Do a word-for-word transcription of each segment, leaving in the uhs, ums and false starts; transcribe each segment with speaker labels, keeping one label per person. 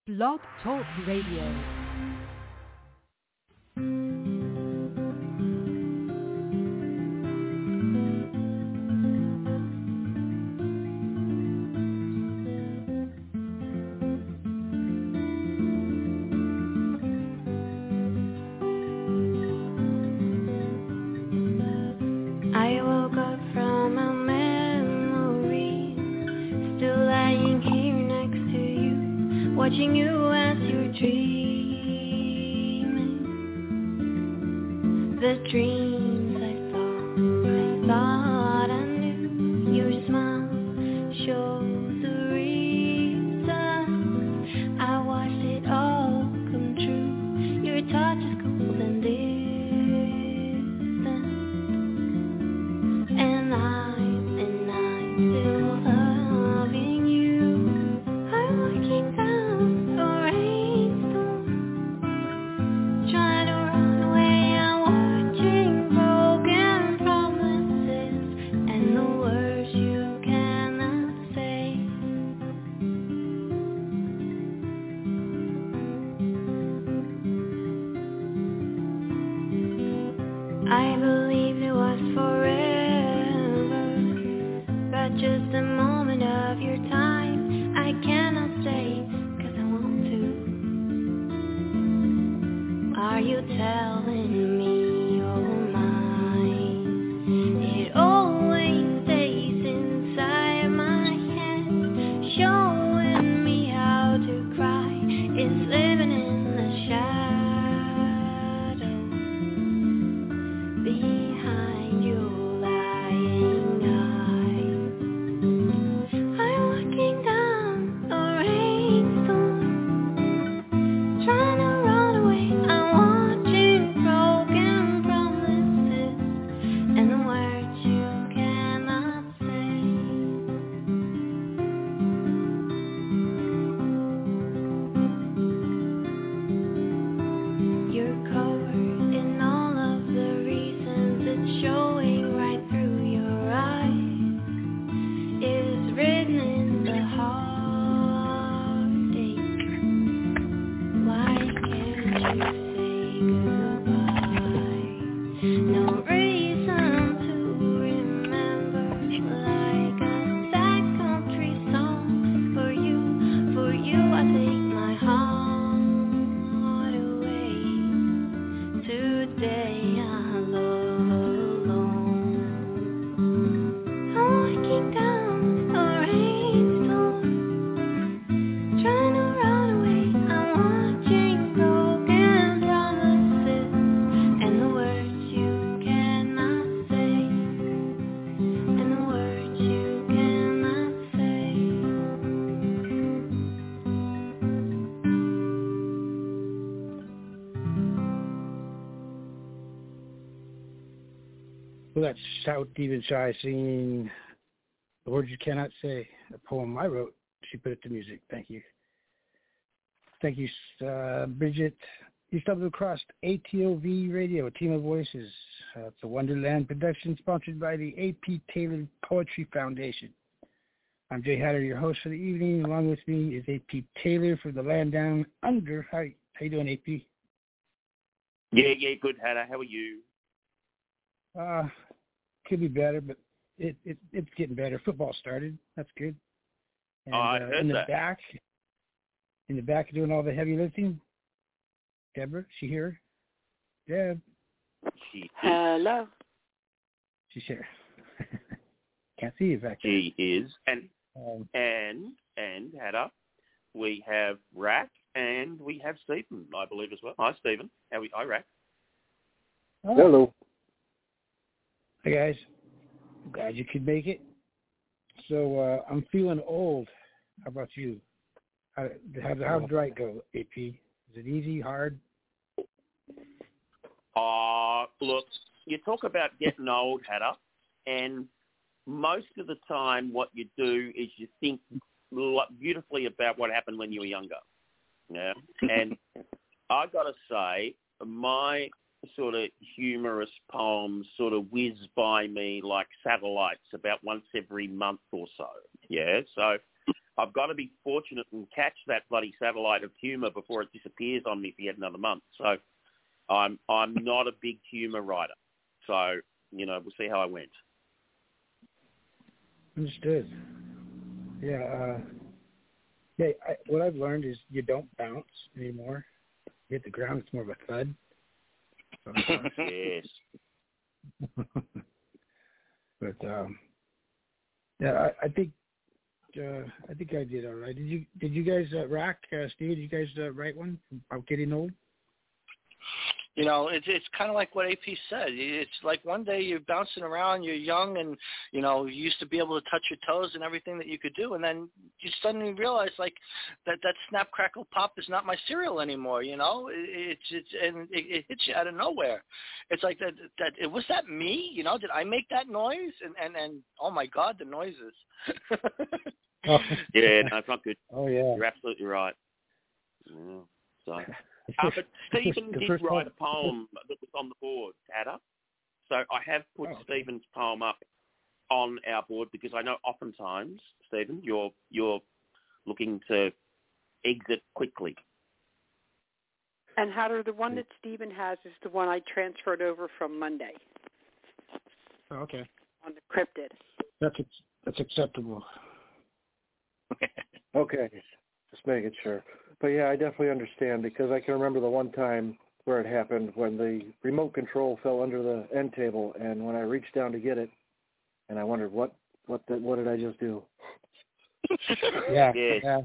Speaker 1: Blog Talk Radio.
Speaker 2: Watching you as you're dreaming, the dreams I saw, I thought I knew. Your smile shows the reason I watched it all come true. Your touch is cold and distant, and I'm, and I'm still loving you. I'm looking down. I believed it was forever, but just a moment of your time. I cannot stay, cause I want to. Are you telling me you're mine? It always stays inside my head, showing me how to cry. It's living in the shadows. Behind your lying eyes, I'm looking down the rainstorm, trying to run away. I'm watching broken promises and the words you cannot say. You're covered in all of the showing right through your eyes is written in the heartache. Why can't you say goodbye? No reason to remember, like a sad country song. For you, for you I take my heart away. Today I love
Speaker 3: Well, that's Shout Even Shy singing The Words You Cannot Say, a poem I wrote. She put it to music. Thank you. Thank you, uh, Bridget. You stumbled across A T O V Radio, a team of voices. Uh, it's a Wonderland production sponsored by the A P Taylor Poetry Foundation. I'm Jay Hatter, your host for the evening. Along with me is A P Taylor for the Land Down Under. How, how you doing, A P?
Speaker 4: Yeah, yeah, good, Hatter. How are you?
Speaker 3: Uh, could be better, but it, it it's getting better. Football started. That's good. And,
Speaker 4: oh, I
Speaker 3: uh,
Speaker 4: heard
Speaker 3: in the
Speaker 4: that.
Speaker 3: back, in the back, doing all the heavy lifting. Deborah, she here? Deb.
Speaker 4: She
Speaker 5: Hello.
Speaker 3: She's here. Can't see you back there.
Speaker 4: She is, and
Speaker 3: um,
Speaker 4: and and Hatter, we have Rack and we have Stephen, I believe as well. Hi, Stephen. How are we? Hi, Rack.
Speaker 3: Oh.
Speaker 6: Hello.
Speaker 3: Hey guys, glad you could make it. So uh, I'm feeling old. How about you? How, how, how did the right go, A P? Is it easy, hard?
Speaker 4: Uh, look, you talk about getting old, Hatter, and most of the time what you do is you think beautifully about what happened when you were younger. Yeah, and I got to say, my sort of humorous poems sort of whiz by me like satellites about once every month or so. Yeah, so I've got to be fortunate and catch that bloody satellite of humour before it disappears on me for yet another month. So I'm I'm not a big humour writer. So, you know, we'll see how I went.
Speaker 3: Understood. Yeah. Uh, yeah. I, what I've learned is you don't bounce anymore. You hit the ground; it's more of a thud.
Speaker 4: Yes.
Speaker 3: But um, yeah, I, I think uh, I think I did all right. Did you Did you guys uh, rock, uh, Steve? Did you guys uh, write one about getting old?
Speaker 5: You know, it's it's kind of like what A P said. It's like one day you're bouncing around, you're young, and, you know, you used to be able to touch your toes and everything that you could do, and then you suddenly realize, like, that, that Snap, Crackle, Pop is not my cereal anymore, you know? It, it's, it's, and it, it hits you out of nowhere. It's like, that, that it, was that me? You know, did I make that noise? And, and, and oh, my God, the noises.
Speaker 3: Oh.
Speaker 4: Yeah, no, it's not good.
Speaker 3: Oh, yeah.
Speaker 4: You're absolutely right. Yeah, so... Uh, but Stephen did write a poem that was on the board, Tadder. So I have put oh, okay. Stephen's poem up on our board because I know oftentimes, Stephen, you're you're looking to exit quickly.
Speaker 6: And Hatter, the one that Stephen has is the one I transferred over from Monday.
Speaker 3: Oh, okay.
Speaker 6: On the cryptid.
Speaker 3: That's that's acceptable.
Speaker 7: Okay, just making sure. But yeah, I definitely understand because I can remember the one time where it happened when the remote control fell under the end table, and when I reached down to get it, and I wondered what what the, what did I just do?
Speaker 3: Yeah, yeah.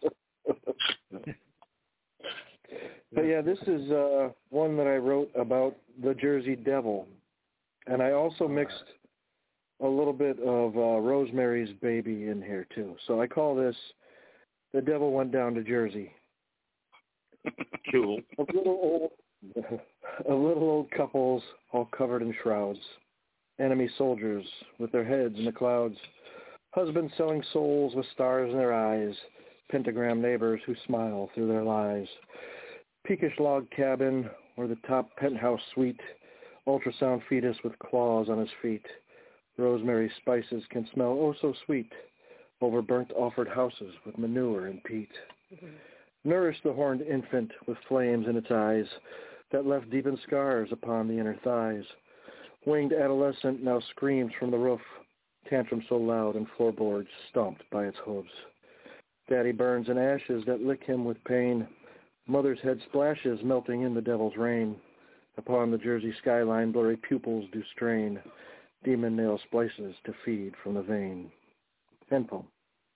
Speaker 7: But yeah, this is uh, one that I wrote about the Jersey Devil, and I also mixed a little bit of uh, Rosemary's Baby in here too. So I call this "The Devil Went Down to Jersey."
Speaker 4: Cool.
Speaker 7: A little old, a little old couples all covered in shrouds, enemy soldiers with their heads in the clouds, husbands selling souls with stars in their eyes, pentagram neighbors who smile through their lies, peakish log cabin or the top penthouse suite, ultrasound fetus with claws on his feet. Rosemary spices can smell oh so sweet over burnt offered houses with manure and peat. Mm-hmm. Nourish the horned infant with flames in its eyes that left deepened scars upon the inner thighs. Winged adolescent now screams from the roof, tantrum so loud and floorboards stomped by its hooves. Daddy burns in ashes that lick him with pain. Mother's head splashes melting in the devil's rain. Upon the Jersey skyline blurry pupils do strain. Demon nail splices to feed from the vein. End poem.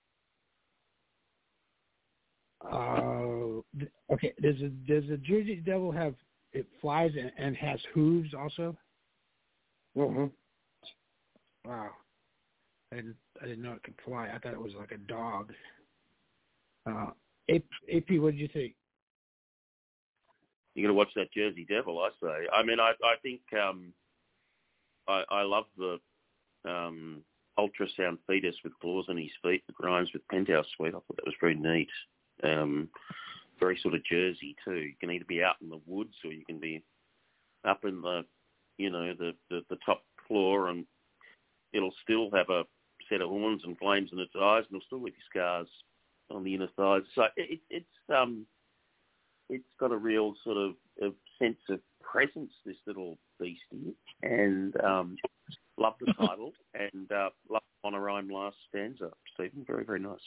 Speaker 3: Uh, okay. Does a, does the Jersey Devil have it flies and, and has hooves also?
Speaker 7: Mm-hmm.
Speaker 3: Wow. I didn't I didn't know it could fly. I thought it was like a dog. Uh, A P, what did you think?
Speaker 4: You're gonna watch that Jersey Devil, I say. I mean, I I think um, I I love the um, ultrasound fetus with claws on his feet that rhymes with penthouse suite. I thought that was very neat. Um, very sort of Jersey too. You can either be out in the woods or you can be up in the, you know, the, the, the top floor, and it'll still have a set of horns and flames in its eyes, and it'll still leave scars on the inner thighs. So it, it's um, it's got a real sort of a sense of presence, this little beastie, and um, love the title and uh, love the monorhyme last stanza, Stephen. Very, very nice.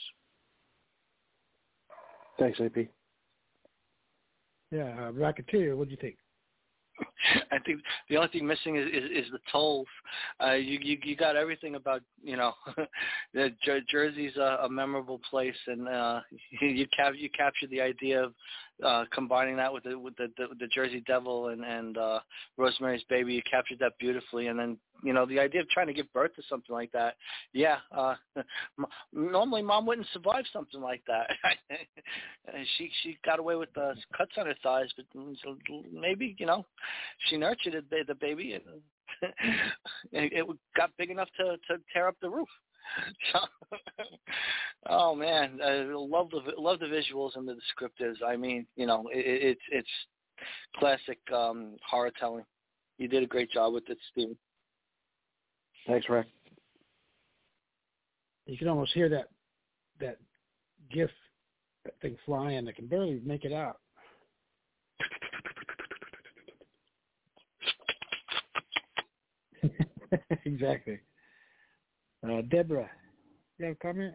Speaker 7: Thanks, A P.
Speaker 3: Yeah, uh, Racketeer, what do you think?
Speaker 5: I think the only thing missing is, is, is the tolls. Uh, you, you you got everything about, you know, the Jer- Jersey's a, a memorable place, and uh, you cap- you captured the idea of uh, combining that with the with the, the, the Jersey Devil and and uh, Rosemary's Baby. You captured that beautifully, and then, you know, the idea of trying to give birth to something like that. Yeah, uh, normally Mom wouldn't survive something like that. she she got away with the cuts on her thighs, but maybe, you know, she nurtured it, the baby, and it got big enough to, to tear up the roof. So, oh man, I love the love the visuals and the descriptives. I mean, you know, it, it's it's classic um, horror telling. You did a great job with it, Stephen.
Speaker 7: Thanks, Rick.
Speaker 3: You can almost hear that that GIF, that thing flying. I can barely make it out. Exactly. Uh, Deborah, you have a comment?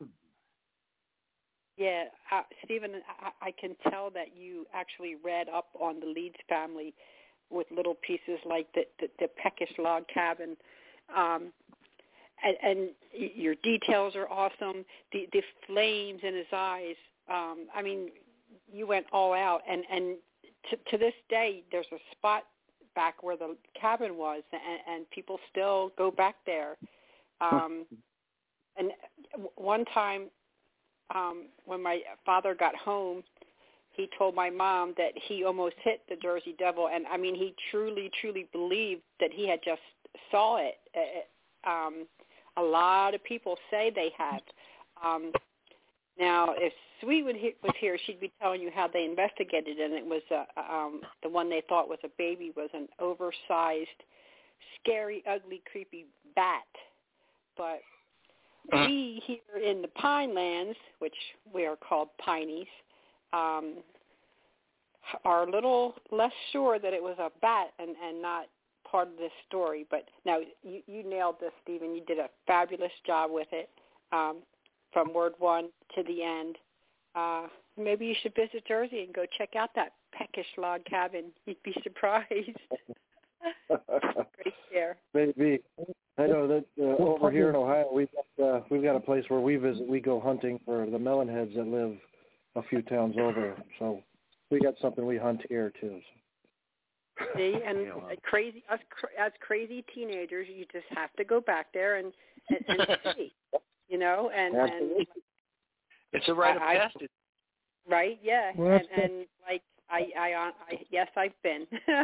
Speaker 6: Yeah, uh, Stephen, I, I can tell that you actually read up on the Leeds family with little pieces like the, the, the Peckish log cabin. Um, and, and your details are awesome. The, the flames in his eyes, um, I mean, you went all out. And, and to, to this day, there's a spot back where the cabin was, and, and people still go back there. Um, and one time um, when my father got home, he told my mom that he almost hit the Jersey Devil, and I mean, he truly, truly believed that he had just saw it. Um, a lot of people say they have. Um, now, if Sweet was here, she'd be telling you how they investigated, and it was uh, um, the one they thought was a baby was an oversized, scary, ugly, creepy bat. But we here in the Pinelands, which we are called Pineys, um, are a little less sure that it was a bat and, and not part of this story. But now you, you nailed this, Stephen. You did a fabulous job with it, um, from word one to the end. Uh, maybe you should visit Jersey and go check out that Peckish log cabin. You'd be surprised. Great there.
Speaker 7: Maybe. I know that uh, over here in Ohio, we've got, uh, we've got a place where we visit. We go hunting for the melonheads that live a few towns over. So we got something we hunt here too.
Speaker 6: See, and yeah, well. crazy us as crazy teenagers, you just have to go back there and and, and see, you know, and, and
Speaker 5: it's a rite of
Speaker 6: I,
Speaker 5: passage,
Speaker 6: right? Yeah,
Speaker 3: well,
Speaker 6: and, and like I, I, I, yes, I've been.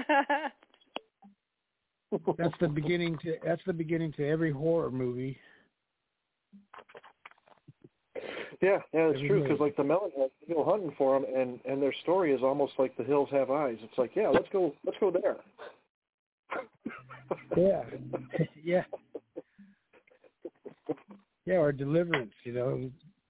Speaker 3: That's the beginning to that's the beginning to every horror movie.
Speaker 7: Yeah, yeah, it's
Speaker 3: every
Speaker 7: true.
Speaker 3: movie.
Speaker 7: Because like the melonheads, you go hunting for them, and and their story is almost like The Hills Have Eyes. It's like, yeah, let's go, let's go there.
Speaker 3: Yeah, yeah, yeah, or Deliverance, you know.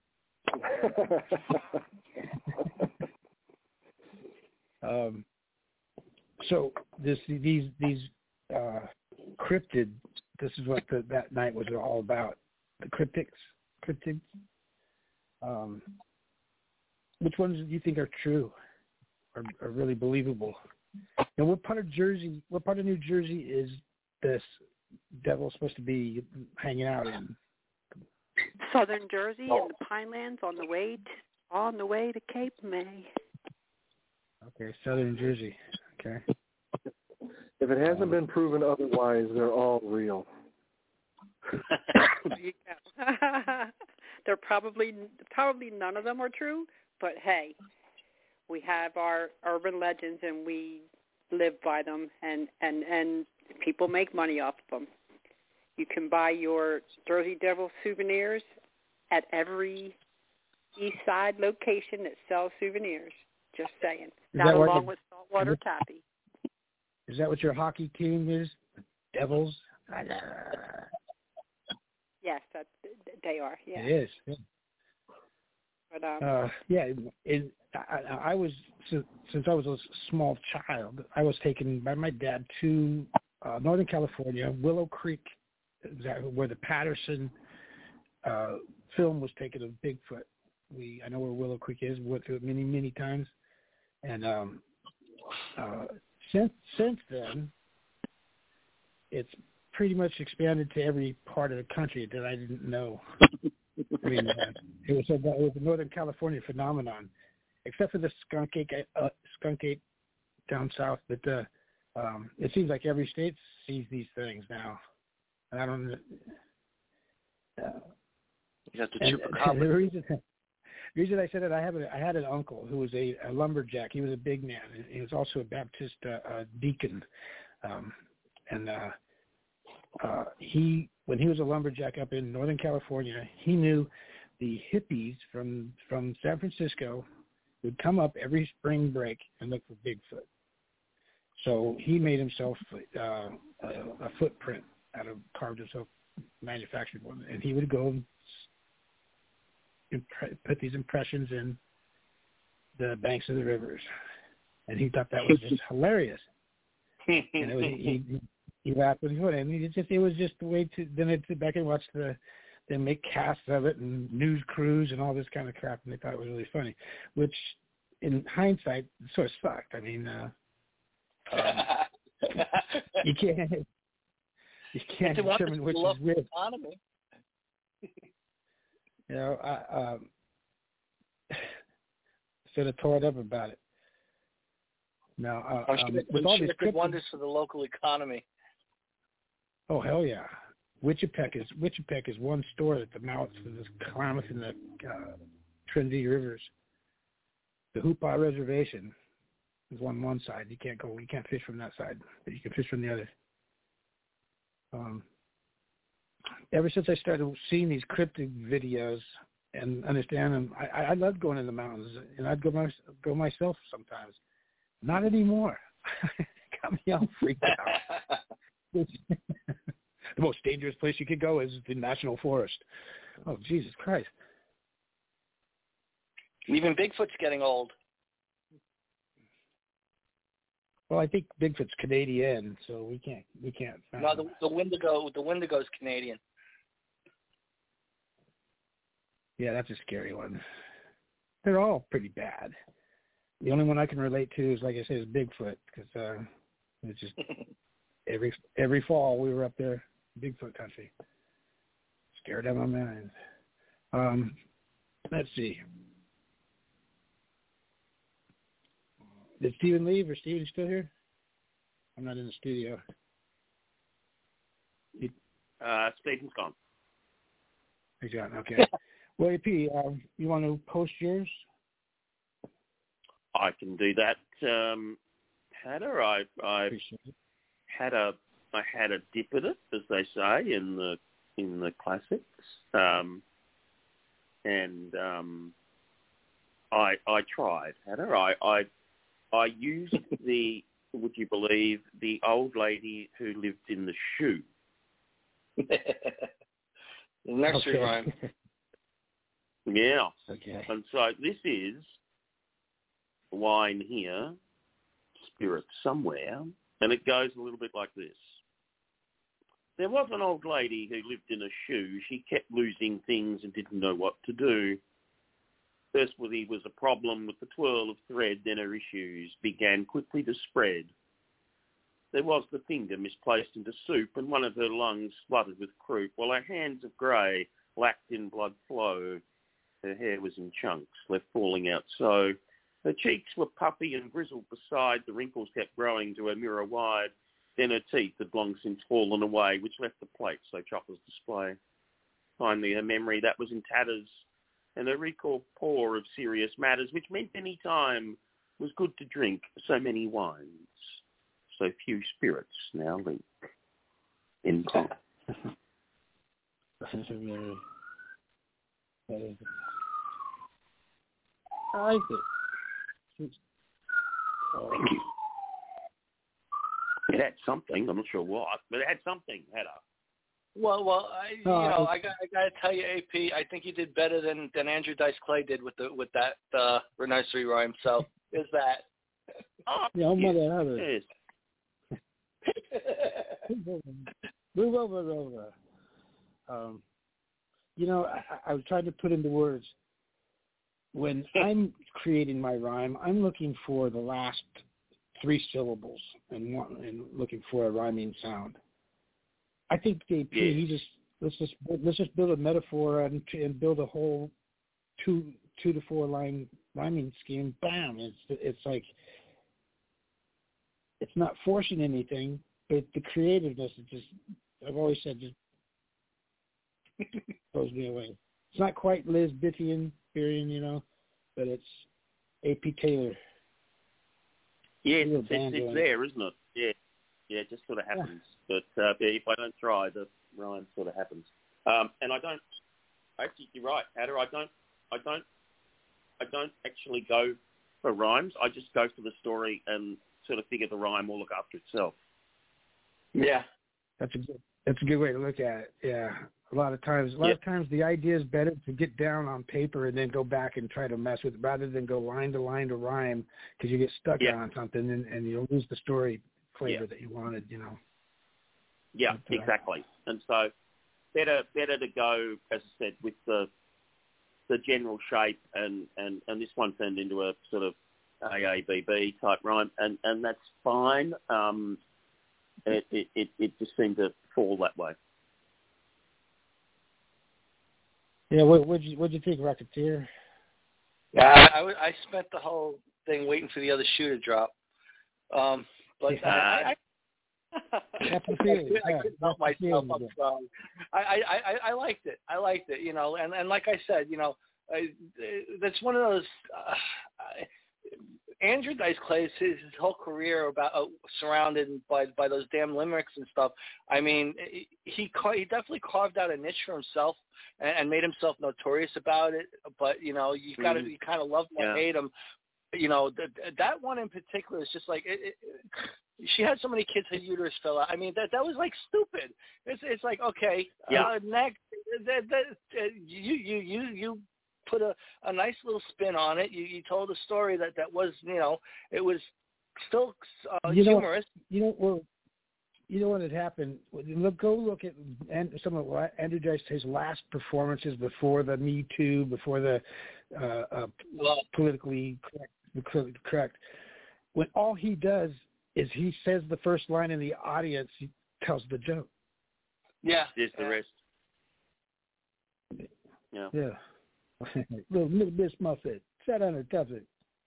Speaker 3: um. So this these these. Uh, cryptid. This is what the, that night was all about. The cryptics, cryptids. Um, which ones do you think are true, are, are really believable? And what part of Jersey, what part of New Jersey is this devil supposed to be hanging out in?
Speaker 6: Southern Jersey and the Pinelands, on the way to, on the way to Cape May.
Speaker 3: Okay, Southern Jersey. Okay.
Speaker 7: If it hasn't been proven otherwise, they're all real.
Speaker 6: There you go. They're probably probably none of them are true, but hey, we have our urban legends and we live by them, and, and, and people make money off of them. You can buy your Jersey Devil souvenirs at every East Side location that sells souvenirs. Just saying. That along with saltwater taffy.
Speaker 3: Is that what your hockey team is? Devils?
Speaker 6: Yes, that they are. Yeah.
Speaker 3: It is. Yeah.
Speaker 6: But um,
Speaker 3: uh, yeah, it, I, I was since I was a small child, I was taken by my dad to uh, Northern California, Willow Creek, where the Patterson uh, film was taken of Bigfoot. We I know where Willow Creek is. We went through it many, many times, and um, uh, since since then, it's pretty much expanded to every part of the country that I didn't know. I mean, uh, it was a it was a Northern California phenomenon, except for the skunk ape, uh, skunk ape down south. But uh, um, it seems like every state sees these things now. And I don't. Uh,
Speaker 5: you have to
Speaker 3: and,
Speaker 5: chupacabra.
Speaker 3: The reason, the reason I said it, I have a, I had an uncle who was a, a lumberjack. He was a big man. He was also a Baptist uh, uh, deacon, um, and uh, uh, he. When he was a lumberjack up in Northern California, he knew the hippies from from San Francisco would come up every spring break and look for Bigfoot. So he made himself uh, a, a footprint out of carved himself, manufactured one, and he would go impre- put these impressions in the banks of the rivers, and he thought that was just hilarious. And it was, he, he, he laughed when he put it, and it just it was just the way to. Then I'd sit back and watch the. They make casts of it and news crews and all this kind of crap, and they thought it was really funny, which in hindsight sort of sucked. I mean, uh, um, you can't you can't determine which is which.
Speaker 5: Economy.
Speaker 3: You know, I um, sort of tore it up about it. Now, uh,
Speaker 5: I'm sure,
Speaker 3: um,
Speaker 5: I'm
Speaker 3: with all
Speaker 5: sure
Speaker 3: these
Speaker 5: it did
Speaker 3: crypto-
Speaker 5: wonders for the local economy.
Speaker 3: Oh hell yeah! Wichipec is Wichipec is one store at the mouths of this Klamath and the uh, Trinity Rivers. The Hoopah Reservation is on one side. You can't go. You can't fish from that side, but you can fish from the other. Um, ever since I started seeing these cryptid videos and understand them, I, I love going in the mountains, and I'd go my, go myself sometimes. Not anymore. Got me all freaked out. The most dangerous place you could go is the National Forest. Oh, Jesus Christ.
Speaker 5: Even Bigfoot's getting old.
Speaker 3: Well, I think Bigfoot's Canadian, so we can't we can't.
Speaker 5: No, the, the Wendigo the Wendigo's Canadian.
Speaker 3: Yeah, that's a scary one. They're all pretty bad. The only one I can relate to is, like I said, is Bigfoot, because uh, it's just every every fall we were up there, Bigfoot country. Scared out of my mind. Um, let's see. Did Steven leave, or Steven still here? I'm not in the studio. He,
Speaker 4: uh, Stephen's gone.
Speaker 3: He's gone. Okay. Well, A P, um, you want to post yours?
Speaker 4: I can do that. Um, had a, I, I had a, I had a dip at it, as they say in the in the classics, um, and um, I I tried. Had I I I used the, would you believe, the old lady who lived in the shoe.
Speaker 5: The nursery
Speaker 3: okay.
Speaker 5: rhyme.
Speaker 4: Yeah.
Speaker 3: Okay.
Speaker 4: And so this is wine here, spirit somewhere, and it goes a little bit like this. There was an old lady who lived in a shoe. She kept losing things and didn't know what to do. First was a problem with the twirl of thread, then her issues began quickly to spread. There was the finger misplaced into soup, and one of her lungs flooded with croup, while her hands of grey lacked in blood flow. Her hair was in chunks, left falling out so. Her cheeks were puffy and grizzled beside, the wrinkles kept growing to her mirror wide. Then her teeth had long since fallen away, which left the plate so choppers display. Finally, her memory that was in tatters, and a recall poor of serious matters, which meant any time was good to drink so many wines. So few spirits now link in time.
Speaker 3: I like it.
Speaker 4: Oh, thank you. It had something. I'm not sure what, but it had something. Had a.
Speaker 5: Well, well, I, you
Speaker 3: Oh,
Speaker 5: know,
Speaker 3: I-
Speaker 5: I got, I got to tell you, A P, I think you did better than, than Andrew Dice Clay did with the with that uh, nursery rhyme. So is that?
Speaker 4: Oh,
Speaker 3: Yeah, I'm
Speaker 4: yes,
Speaker 3: mother other.
Speaker 4: yes.
Speaker 3: Move over, over. Um, you know, I, I was trying to put into words. When I'm creating my rhyme, I'm looking for the last three syllables and one, and looking for a rhyming sound. I think the
Speaker 4: Yeah.
Speaker 3: he just let's just let's just build a metaphor and, and build a whole two two to four line rhyming scheme. Bam! It's it's like it's not forcing anything, but the creativeness is just. I've always said just blows me away. It's not quite Liz Bittian, you know, but it's A P Taylor.
Speaker 4: Yes,
Speaker 3: Real
Speaker 4: it's,
Speaker 3: band
Speaker 4: it's
Speaker 3: doing
Speaker 4: there, isn't it? Yeah, yeah, it just sort of happens. Yeah. But uh, if I don't try, the rhyme sort of happens. Um, and I don't. Actually, you're right, Hatter. I don't. I don't. I don't actually go for rhymes. I just go for the story and sort of figure the rhyme will look after itself.
Speaker 5: Yeah.
Speaker 3: That's a good. That's a good way to look at it. Yeah. A lot of times, a lot
Speaker 4: Yep.
Speaker 3: of times, the idea is better to get down on paper and then go back and try to mess with it, rather than go line to line to rhyme, because you get stuck
Speaker 4: Yep.
Speaker 3: on something and, and you'll lose the story flavor
Speaker 4: Yep.
Speaker 3: that you wanted. You know.
Speaker 4: Yeah,
Speaker 3: But, uh,
Speaker 4: exactly. And so better better to go, as I said, with the the general shape, and, and, and this one turned into a sort of A A B B type rhyme, and, and that's fine. Um, it, it, it, it just seemed to fall that way.
Speaker 3: Yeah. What would you What'd you think, Rocketeer?
Speaker 5: Yeah, I, I, I spent the whole thing waiting for the other shoe to drop. Um, but
Speaker 3: Yeah.
Speaker 5: I, I,
Speaker 3: Happy
Speaker 5: I,
Speaker 3: feelings.
Speaker 5: couldn't- I
Speaker 3: Yeah,
Speaker 5: couldn't help
Speaker 3: happy
Speaker 5: myself.
Speaker 3: feelings.
Speaker 5: I'm sorry. I, I, I, I liked it. I liked it. You know, and, and like I said, you know, I, that's one of those. Uh, I, Andrew Dice Clay, his, his whole career about uh, surrounded by by those damn limericks and stuff. I mean, he he definitely carved out a niche for himself and, and made himself notorious about it. But you know, you got to
Speaker 4: Mm-hmm.
Speaker 5: you kind of love him or
Speaker 4: Yeah.
Speaker 5: hate him. You know, the, that one in particular is just like it, it, she had so many kids her uterus fell out. I mean, that that was like stupid. It's it's like okay,
Speaker 4: Yeah.
Speaker 5: uh, next, that, that, uh, you you you you put a, a nice little spin on it. You you told a story that, that was you know it was still uh,
Speaker 3: You know-
Speaker 5: humorous.
Speaker 3: You know, well, you know what had happened? Look, go look at and some of what Andrew Dice Clay's last performances before the Me Too, before the uh, uh,
Speaker 5: Well,
Speaker 3: politically correct, correct. When all he does is he says the first line in the audience, he tells the joke.
Speaker 5: yeah,
Speaker 4: There's the
Speaker 5: yeah.
Speaker 4: rest. Yeah.
Speaker 3: Yeah. Little Miss Miss Muffet, sat on her tuffet.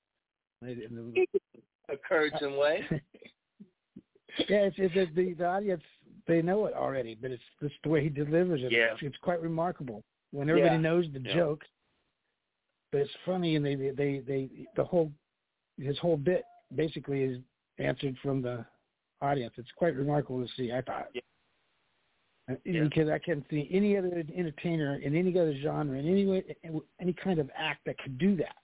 Speaker 5: occurred some way.
Speaker 3: Yeah, it's, it's, it's the, the audience, they know it already, but it's just the way he delivers it.
Speaker 4: Yeah.
Speaker 3: It's, it's quite remarkable when everybody
Speaker 5: Yeah.
Speaker 3: knows the
Speaker 4: Yeah.
Speaker 3: joke, but it's funny, and they, they, they, they, the whole, his whole bit basically is answered from the audience. It's quite remarkable to see, I thought.
Speaker 4: Yeah.
Speaker 3: And-
Speaker 4: Yeah.
Speaker 3: Because I can't see any other entertainer in any other genre, in any way, any kind of act that could do that.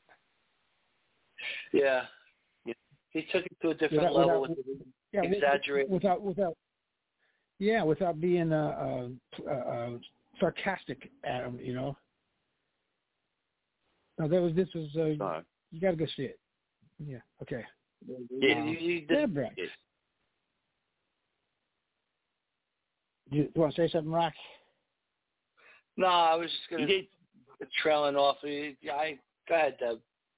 Speaker 5: Yeah.
Speaker 4: Yeah.
Speaker 5: He took it to a different
Speaker 3: Without-
Speaker 5: level
Speaker 3: without-
Speaker 5: with the
Speaker 3: Yeah,
Speaker 5: exaggerated.
Speaker 3: without without yeah, without being uh, uh, uh, sarcastic at him, you know. No, that was this was uh,
Speaker 4: So,
Speaker 3: you got to go see it. Yeah. Okay.
Speaker 5: Yeah, you, you did,
Speaker 3: Deborah,
Speaker 4: yes.
Speaker 3: you, you want to say something, Rock?
Speaker 5: no, I was just
Speaker 4: You
Speaker 5: gonna
Speaker 4: did.
Speaker 5: trailing off. I go ahead, Deb.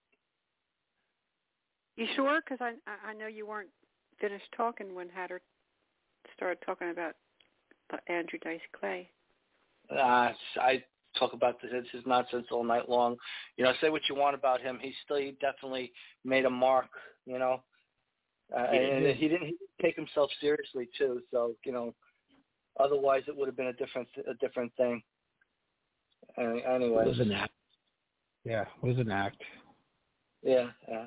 Speaker 6: You sure? Because I I know you weren't finished talking when Hatter started talking about uh, Andrew Dice Clay.
Speaker 5: Uh, I talk about this, his nonsense all night long. You know, say what you want about him. He still, he definitely made a mark. You know, uh,
Speaker 4: He
Speaker 5: and
Speaker 3: did.
Speaker 5: he didn't, he didn't take himself seriously too. So you know, otherwise it would have been a different a different thing. Uh, anyway,
Speaker 3: It was an act. Yeah, it was an act.
Speaker 5: yeah, yeah.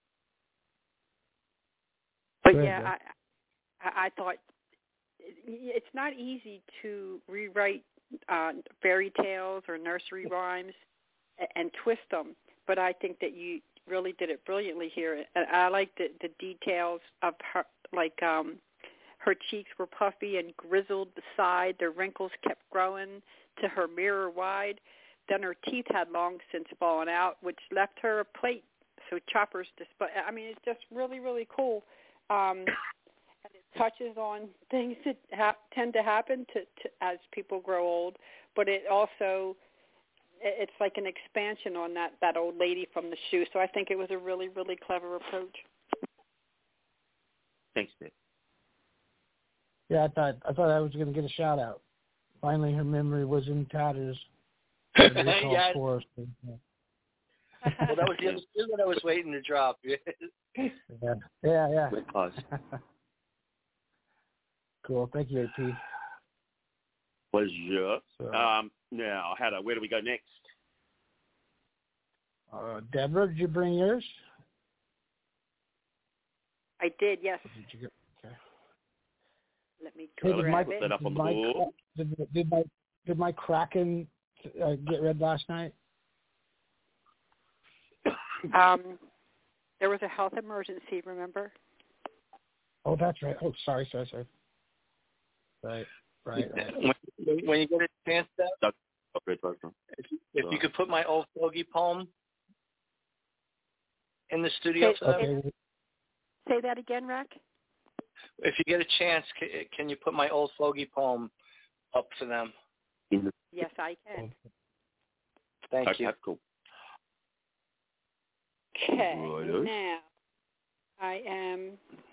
Speaker 6: But
Speaker 3: Go ahead,
Speaker 6: yeah,
Speaker 3: Joe.
Speaker 6: I, I I thought it- it's not easy to rewrite uh, fairy tales or nursery rhymes and, and twist them. But I think that you really did it brilliantly here. And I like the, the details of her, like um, her cheeks were puffy and grizzled beside. The wrinkles kept growing to her mirror wide. Then her teeth had long since fallen out, which left her a plate. So choppers display. I mean, it's just really, really cool. Um, and it touches on things that ha- tend to happen to, to as people grow old, but it also it's like an expansion on that, that old lady from the shoe. So I think it was a really, really clever approach.
Speaker 4: Thanks, Deb.
Speaker 3: Yeah, I thought I thought I was going to get a shout out. Finally, her memory was in tatters.
Speaker 5: Yeah.
Speaker 3: For, so, yeah.
Speaker 5: Well, that was the other thing that I was waiting to drop.
Speaker 3: Yeah, yeah, yeah.
Speaker 4: We're close.
Speaker 3: Cool. Thank you, A P.
Speaker 4: Pleasure.
Speaker 3: So,
Speaker 4: Um, now, Hatter, where do we go next?
Speaker 3: uh, Deborah, did you bring yours?
Speaker 6: I did, yes.
Speaker 3: Did you get, okay.
Speaker 6: Let me
Speaker 3: Hey,
Speaker 6: go
Speaker 3: did
Speaker 6: grab
Speaker 3: Mike,
Speaker 6: it.
Speaker 4: Set up on
Speaker 3: did
Speaker 4: the
Speaker 3: Mike,
Speaker 4: board.
Speaker 3: did, did my did my Kraken uh, get read last night?
Speaker 6: Um, there was a health emergency, remember?
Speaker 3: Oh, that's right. Oh, sorry, sorry, sorry. Right, right, right.
Speaker 5: When when you get a chance, Deb,
Speaker 4: if,
Speaker 5: if you could put my Old Fogey poem in the studio
Speaker 6: Say,
Speaker 5: for them.
Speaker 3: Okay.
Speaker 6: say that again, Rack.
Speaker 5: If you get a chance, can, can you put my Old Fogey poem up for them?
Speaker 6: Yes, I can.
Speaker 5: Thank
Speaker 4: okay,
Speaker 5: you.
Speaker 4: Cool.
Speaker 6: Okay,
Speaker 4: Righto.
Speaker 6: now I am.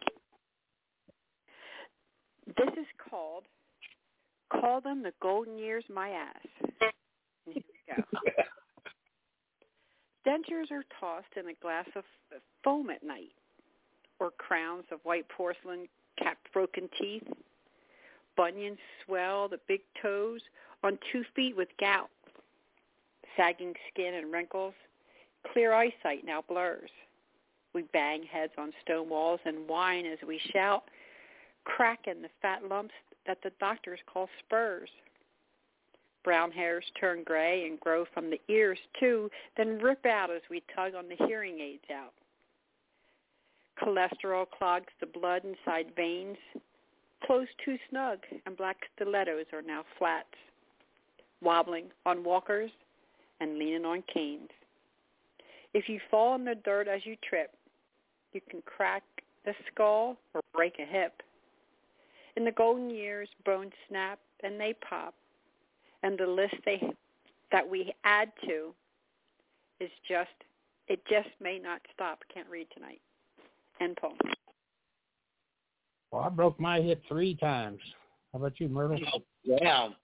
Speaker 6: This is called "Call Them the Golden Years My Ass." Here we go. Dentures are tossed in a glass of foam at night, or crowns of white porcelain capped broken teeth. Bunions swell the big toes on two feet with gout. Sagging skin and wrinkles. Clear eyesight now blurs. We bang heads on stone walls and whine as we shout, cracking the fat lumps that the doctors call spurs. Brown hairs turn gray and grow from the ears, too, then rip out as we tug on the hearing aids out. Cholesterol clogs the blood inside veins. Clothes too snug and black stilettos are now flats, wobbling on walkers and leaning on canes. If you fall in the dirt as you trip, you can crack a skull or break a hip. In the golden years, bones snap and they pop, and the list they that we add to is just, it just may not stop. Can't read tonight. End poem.
Speaker 3: Well, I broke my hip three times. How about you, Myrtle?
Speaker 5: Oh, damn.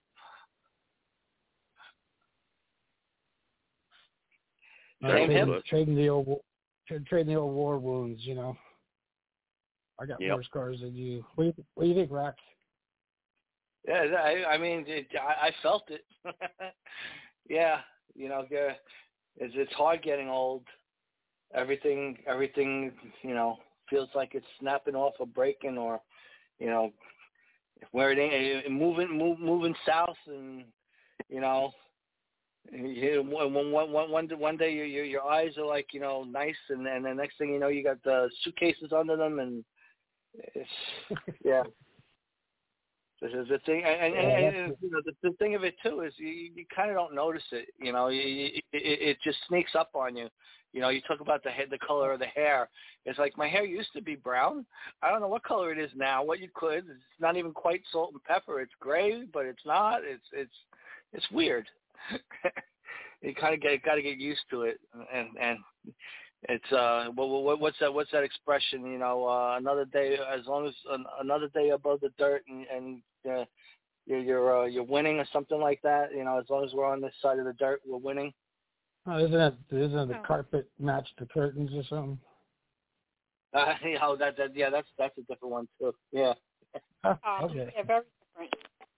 Speaker 3: Uh,
Speaker 5: Same
Speaker 3: trading,
Speaker 5: hip?
Speaker 3: trading the old, trading the old war wounds. You know, I got
Speaker 4: Yep.
Speaker 3: more scars than you. What do you, what do you think, Rack?
Speaker 5: Yeah, I, I mean, it, I, I felt it. Yeah, you know, it's, it's hard getting old. Everything, everything, you know, feels like it's snapping off or breaking, or, you know, where it ain't moving, move, moving south, and you know, you, one, one, one, one, one day your, your your eyes are like, you know, nice, and and the next thing you know, you got the suitcases under them, and it's yeah. This is the thing, and, and, and, and you know, the, the thing of it too is you, you kind of don't notice it. You know, you, you, it, it just sneaks up on you. You know, you talk about the head, the color of the hair. It's like my hair used to be brown. I don't know what color it is now. What you could, it's not even quite salt and pepper. It's gray, but it's not. It's it's it's weird. You kind of get got to get used to it, and and it's uh what, what's that what's that expression? You know, uh, another day, as long as uh, another day above the dirt, and and uh, you're you're uh, you're winning, or something like that. You know, as long as we're on this side of the dirt, we're winning.
Speaker 3: Oh, isn't it? Isn't the
Speaker 6: Oh.
Speaker 3: carpet match the curtains or something?
Speaker 5: Uh, you know, that that yeah, that's that's a different one too. Yeah.
Speaker 3: Oh,
Speaker 6: Um,
Speaker 3: okay.
Speaker 6: yeah, very different.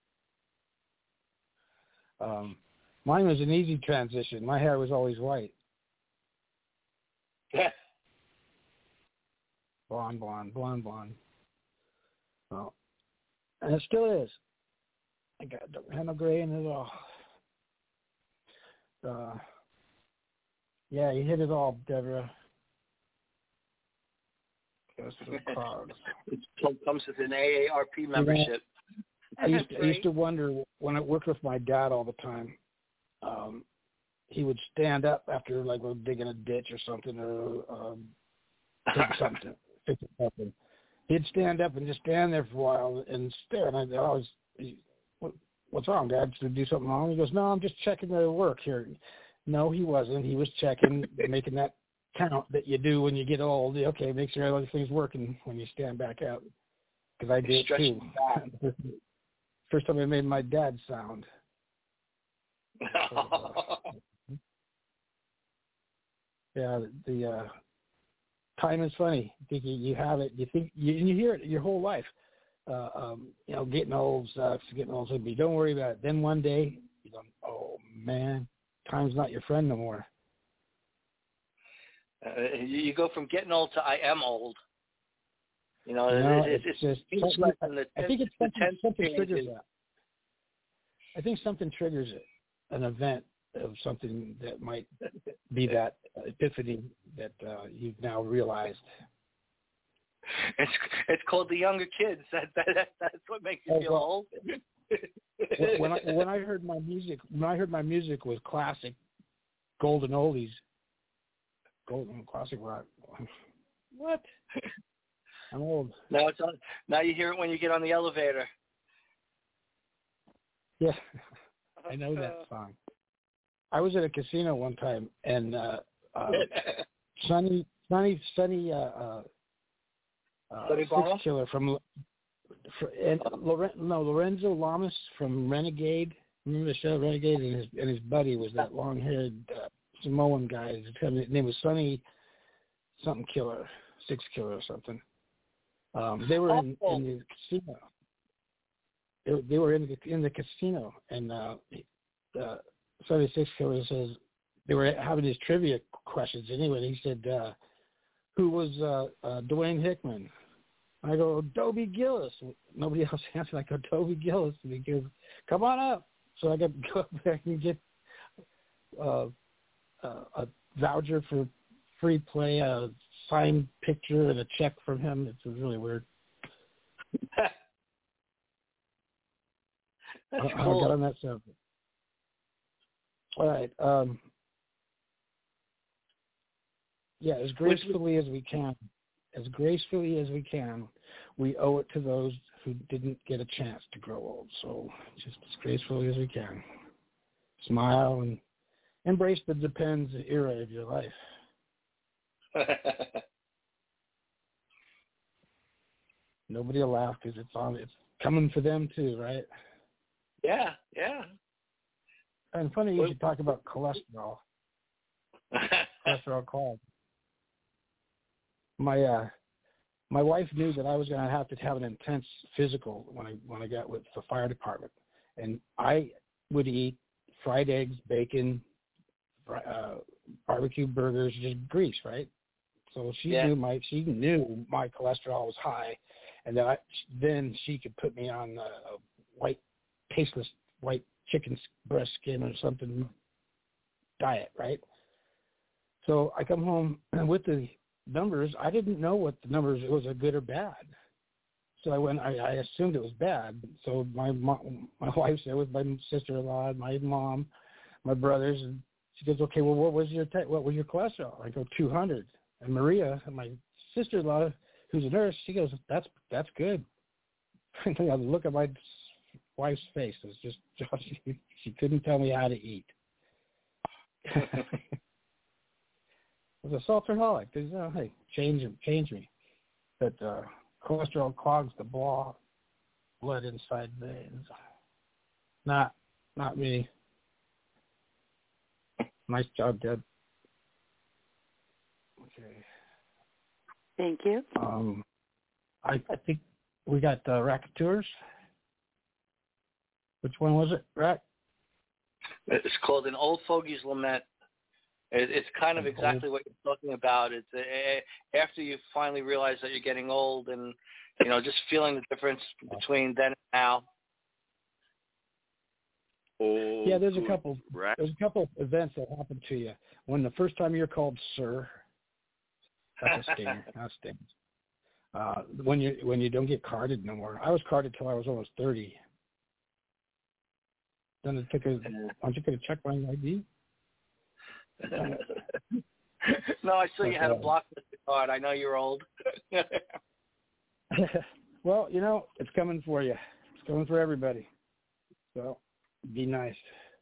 Speaker 3: Um, mine was an easy transition. My hair was always white,
Speaker 5: Yeah.
Speaker 3: blonde, blonde, blonde, blonde. Well, and it still is. I got don't have no gray in it at all. Uh, yeah, you hit it all, Deborah. Goes to the clogs.
Speaker 5: It comes with an A A R P membership.
Speaker 3: I used to, I used to wonder when I worked with my dad all the time. Um, he would stand up after like we're digging a ditch or something, or um, fixing something, fixing something. He'd stand up and just stand there for a while and stare. And I always, what, "What's wrong, Dad? Did I do something wrong?" He goes, "No, I'm just checking the work here." No, he wasn't. He was checking, making that count that you do when you get old. Okay, make sure everything's working when you stand back up. Because I did too. First time I made my dad sound. So, uh, yeah, the uh, time is funny. You think you, you have it. You think you, you hear it your whole life. Uh, um, you know, getting old sucks. Getting old sucks. But don't worry about it. Then one day, you go, "Oh man, time's not your friend no more."
Speaker 5: Uh, you, you go from getting old to I am old. You know,
Speaker 3: No,
Speaker 5: it, it,
Speaker 3: it's
Speaker 5: it's,
Speaker 3: just.
Speaker 5: it's
Speaker 3: Something,
Speaker 5: like the
Speaker 3: I think it's
Speaker 5: the
Speaker 3: something, something
Speaker 5: thing
Speaker 3: triggers
Speaker 5: is-
Speaker 3: that. I think something triggers it. An event of something that might be that epiphany that uh, you've now realized.
Speaker 5: It's it's called the younger kids. That, that that's what makes you
Speaker 3: Oh,
Speaker 5: feel
Speaker 3: well,
Speaker 5: old.
Speaker 3: when I when I heard my music, when I heard my music was classic, golden oldies, golden classic rock. What? I'm old.
Speaker 5: Now it's on. Now you hear it when you get on the elevator.
Speaker 3: Yeah, I know that song. I was at a casino one time, and uh, uh, Sonny, Sonny, Sonny, uh, uh, uh, Six Killer from, from and Loren, no Lorenzo Lamas from Renegade. Remember the show Renegade? And his and his buddy was that long-haired uh, Samoan guy. His name was Sonny something Killer, Six Killer or something. Um, they were in, in the casino. They, they were in the in the casino, and uh, uh, Sonny Six Killer says they were having his trivia questions anyway. He said, uh, "Who was uh, uh, Dwayne Hickman?" I go, "Dobie Gillis." Nobody else answered. I go, "Dobie Gillis." And he goes, "Come on up." So I got to go back and get uh, uh, a voucher for free play, a signed picture, and a check from him. It was really weird.
Speaker 5: That's
Speaker 3: I,
Speaker 5: cool.
Speaker 3: I got on that subject. All right. Um, yeah, as gracefully as we can, as gracefully as we can, we owe it to those who didn't get a chance to grow old. So just as gracefully as we can. Smile and embrace the Depends era of your life. Nobody will laugh because it's on. It's coming for them too, right?
Speaker 5: Yeah, yeah.
Speaker 3: And funny you should talk about cholesterol. cholesterol clogged. My uh, my wife knew that I was going to have to have an intense physical when I when I got with the fire department, and I would eat fried eggs, bacon, uh, barbecue burgers, just grease, right? So she
Speaker 5: yeah.
Speaker 3: knew my she knew my cholesterol was high, and that I, then she could put me on a, a white, tasteless white chicken breast skin or something diet, right? So I come home with the numbers. I didn't know what the numbers was, a good or bad. So I went. I, I assumed it was bad. So my mom, my wife's there with my sister-in-law, my mom, my brothers, and she goes, "Okay, well, what was your te- what was your cholesterol?" I go, two hundred. And Maria, my sister-in-law, who's a nurse, she goes, "That's that's good." And I look at my wife's face. It was just she, she couldn't tell me how to eat. I was a saltaholic. You know, hey, change change me. But uh, cholesterol clogs the blood blood inside veins. Not not me. Nice job, Deb. Okay.
Speaker 6: Thank you.
Speaker 3: Um, I, I think we got uh, Raconteurs. Which one was it, Rack?
Speaker 5: It's called An Old Fogey's Lament. It, it's kind of exactly what you're talking about. It's a, after you finally realize that you're getting old and, you know, just feeling the difference between then and now.
Speaker 4: Oh,
Speaker 3: yeah, there's a couple.
Speaker 4: Right.
Speaker 3: There's a couple of events that happen to you. When the first time you're called sir, that's a sting. That stings. Uh, when you when you don't get carded no more. I was carded till I was almost thirty. Then it took a. Aren't you going to check my I D?
Speaker 5: No, I saw you had a blocklisted card. I know you're old.
Speaker 3: Well, you know, it's coming for you. It's coming for everybody. So, be nice.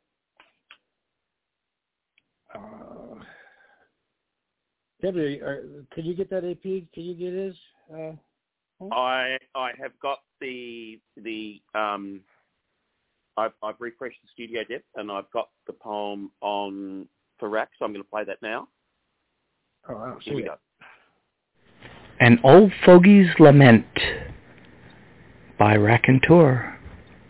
Speaker 3: Uh, Debbie, are, could you get that A P? Can you get his? Uh, oh?
Speaker 4: I I have got the the um. I've, I've refreshed the studio depth and I've got the poem on for Rack, so I'm going to play that now.
Speaker 3: Oh, I don't see
Speaker 4: Here we
Speaker 3: it.
Speaker 4: go.
Speaker 8: An Old Fogey's Lament by Raconteur.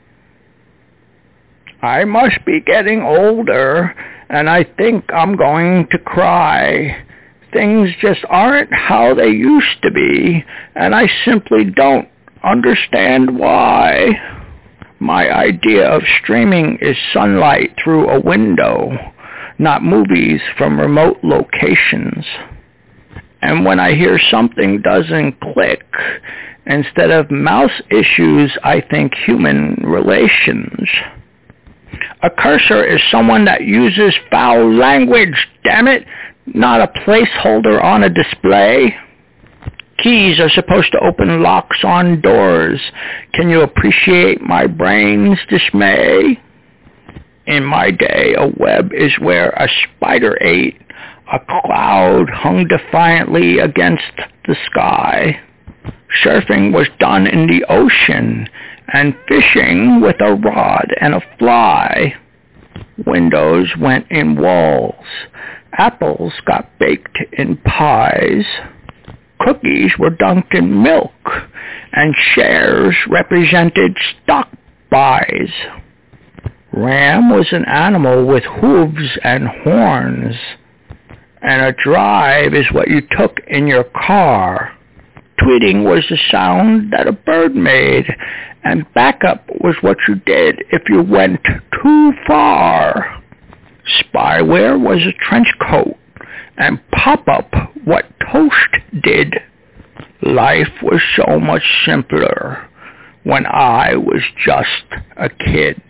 Speaker 8: I must be getting older, and I think I'm going to cry. Things just aren't how they used to be, and I simply don't understand why. My idea of streaming is sunlight through a window, not movies from remote locations. And when I hear something doesn't click, Instead of mouse issues, I think human relations. A cursor is someone that uses foul language, damn it, not a placeholder on a display. Keys are supposed to open locks on doors. Can you appreciate my brain's dismay? In my day, a web is where a spider ate. A cloud hung defiantly against the sky. Surfing was done in the ocean, and fishing with a rod and a fly. Windows went in walls. Apples got baked in pies. Cookies were dunked in milk, and shares represented stock buys. Ram was an animal with hooves and horns, and a drive is what you took in your car. Tweeting was the sound that a bird made, and backup was what you did if you went too far. Spyware was a trench coat, and pop-up what Toast did. Life was so much simpler when I was just a kid.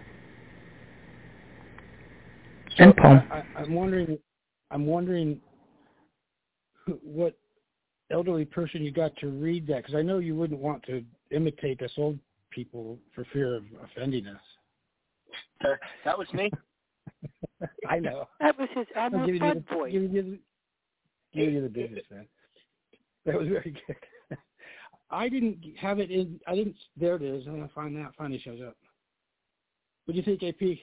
Speaker 3: So
Speaker 8: End poem.
Speaker 3: I, I, I'm wondering, I'm wondering what elderly person you got to read that, because I know you wouldn't want to imitate us old people for fear of offending us.
Speaker 5: Uh, that was me.
Speaker 3: I know.
Speaker 6: That was his
Speaker 3: I'm
Speaker 6: Admiral
Speaker 3: giving you,
Speaker 6: Bud
Speaker 3: the,
Speaker 6: voice.
Speaker 3: giving, you the, giving you the business, man. That was very good. I didn't have it in. I didn't. There it is. I'm gonna find that. Finally shows up. What do you think, A P?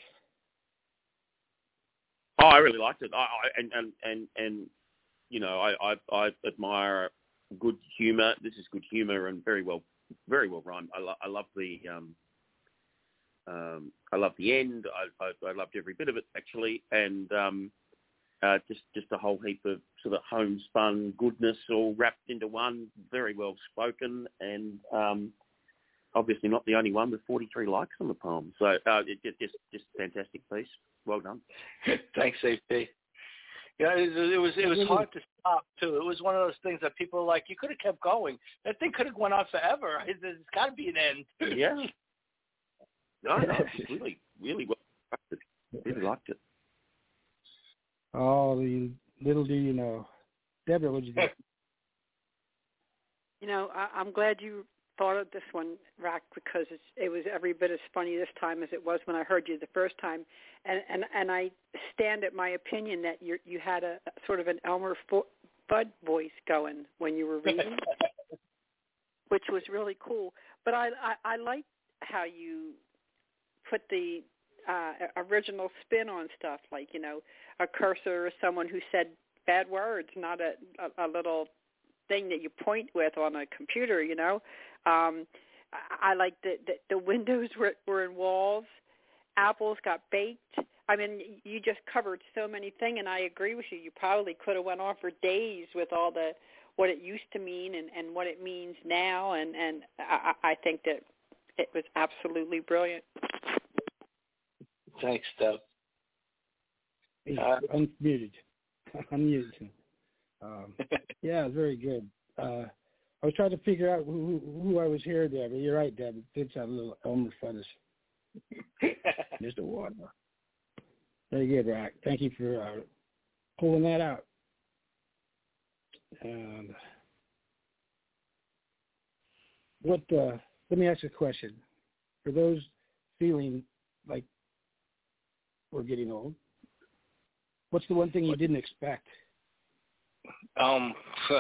Speaker 4: Oh, I really liked it. I, I and, and and and you know, I, I I admire good humour. This is good humour and very well, very well rhymed. I, lo- I love the um, um, I love the end. I, I I loved every bit of it actually, and um, uh, just just a whole heap of sort of homespun goodness all wrapped into one. Very well spoken, and um, obviously not the only one with forty-three likes on the poem. So uh, it just just just fantastic piece. Well done.
Speaker 5: Thanks, A P. Yeah, it, it was it was hard to stop too. It was one of those things that people were like, you could have kept going. That thing could have went on forever. There's got to be an end.
Speaker 4: Yeah. No, no, it's really, really well. Really liked it.
Speaker 3: Oh, the little do you know, Deborah, what'd you think?
Speaker 6: You know, I, I'm glad you thought of this one, Rack, because it's, it was every bit as funny this time as it was when I heard you the first time, and and, and I stand at my opinion that you you had a sort of an Elmer Fo- Fudd voice going when you were reading, which was really cool. But I I, I like how you put the uh, original spin on stuff, like, you know, a cursor is someone who said bad words, not a, a, a little thing that you point with on a computer, you know. Um, I, I like that the, the windows were, were in walls. Apples got baked. I mean, you just covered so many things, and I agree with you. You probably could have went on for days with all the what it used to mean and, and what it means now, and, and I, I think that it was absolutely brilliant.
Speaker 5: Thanks, Deb.
Speaker 3: He's
Speaker 5: Uh,
Speaker 3: unmuted. Unmuted. Um, yeah, very good. Uh, I was trying to figure out who, who I was hearing there, but you're right, Deb. It did sound a little Elmer Fudd. Just a one. Very good, Rack. Thank you for uh, pulling that out. And what? Uh, let me ask you a question. For those feeling like we're getting old, what's the one thing you didn't expect?
Speaker 5: Um,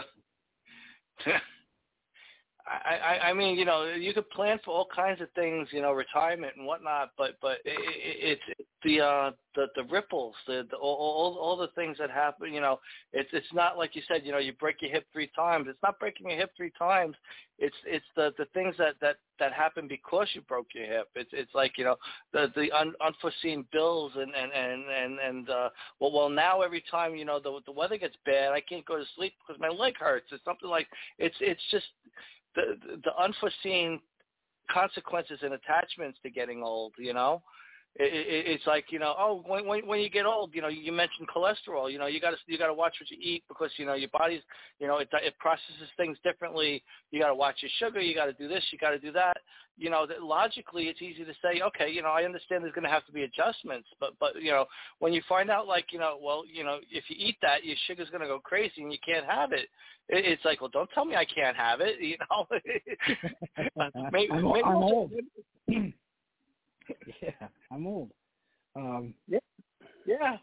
Speaker 5: I, I, I mean, you know, you could plan for all kinds of things, you know, retirement and whatnot, but but it, it, it's the uh, the the ripples, the, the all, all all the things that happen. You know, it's it's not like you said, you know, you break your hip three times. It's not breaking your hip three times. It's it's the, the things that, that, that happen because you broke your hip. It's it's like, you know, the the un, unforeseen bills and and and and, and uh, well well now every time, you know, the the weather gets bad, I can't go to sleep because my leg hurts. It's something like it's it's just the the unforeseen consequences and attachments to getting old, you know. It, it, it's like, you know, oh, when, when when you get old, you know, you mentioned cholesterol. You know, you got to you got to watch what you eat because you know your body's, you know, it it processes things differently. You got to watch your sugar. You got to do this. You got to do that. You know, that logically, it's easy to say, okay, you know, I understand there's going to have to be adjustments, but but you know, when you find out, like, you know, well, you know, if you eat that, your sugar's going to go crazy and you can't have it. it. It's like, well, don't tell me I can't have it. You know, maybe,
Speaker 3: I'm,
Speaker 5: maybe
Speaker 3: I'm old. Yeah, I'm old. Um,
Speaker 5: yeah, yeah.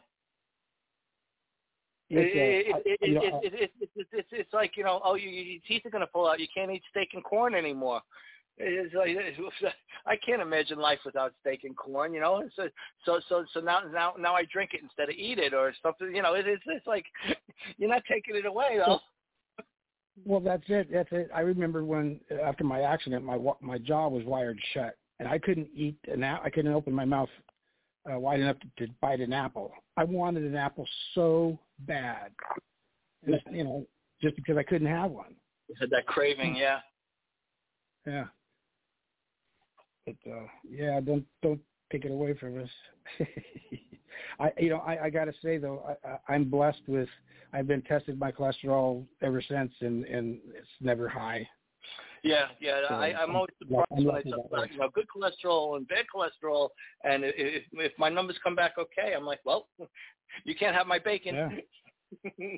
Speaker 3: It's, uh,
Speaker 5: It, it,
Speaker 3: I- you know,
Speaker 5: it, it, it, it, it, it's it's like, you know, oh, you, your teeth are going to pull out. You can't eat steak and corn anymore. It's like, it's, I can't imagine life without steak and corn. You know, so so so so now now now I drink it instead of eat it or something. You know, it, it's it's like you're not taking it away though.
Speaker 3: Well, that's it. That's it. I remember when after my accident, my wa- my jaw was wired shut, and I couldn't eat an apple. I couldn't open my mouth uh, wide enough to, to bite an apple. I wanted an apple so bad, just, you know, just because I couldn't have one.
Speaker 5: You had that craving, yeah.
Speaker 3: Yeah. But uh, yeah, don't don't take it away from us. I you know I, I got to say though I, I, I'm blessed with. I've been tested my cholesterol ever since, and, and it's never high.
Speaker 5: Yeah, yeah.
Speaker 3: So,
Speaker 5: I, I'm always surprised
Speaker 3: I'm
Speaker 5: when I talk about, you know, good cholesterol and bad cholesterol, and if, if my numbers come back okay, I'm like, well, you can't have my bacon.
Speaker 3: Yeah,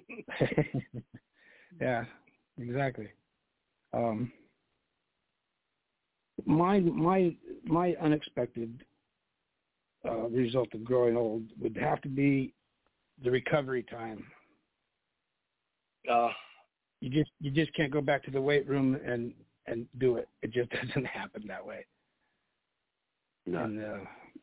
Speaker 3: yeah, exactly. Um, my my my unexpected uh, result of growing old would have to be the recovery time.
Speaker 5: Uh,
Speaker 3: you just you just can't go back to the weight room and, and do it. It just doesn't happen that way.
Speaker 4: No.
Speaker 3: And, uh,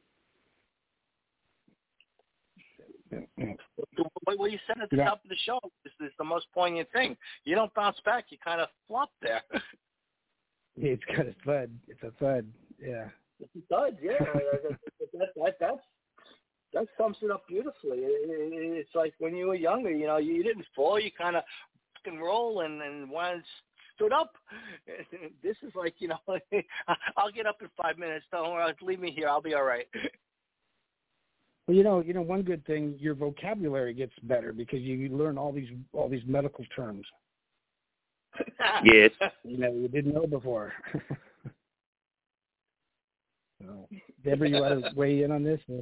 Speaker 3: yeah, yeah.
Speaker 5: what you said at the
Speaker 3: Yeah.
Speaker 5: top of the show is, is the most poignant thing. You don't bounce back. You kind of flop there.
Speaker 3: It's got a thud. It's a thud. Yeah.
Speaker 5: It does, yeah. that, that, that, that's, that sums it up beautifully. It, it, it's like when you were younger, you know, you didn't fall. You kind of rock and roll and, and once stood up. This is like, you know, I'll get up in five minutes. Don't worry, leave me here. I'll be all right.
Speaker 3: Well, you know, you know, one good thing, your vocabulary gets better because you learn all these all these medical terms.
Speaker 4: Yes.
Speaker 3: You know, you didn't know before. So, Deborah, you want to weigh in on this? Or?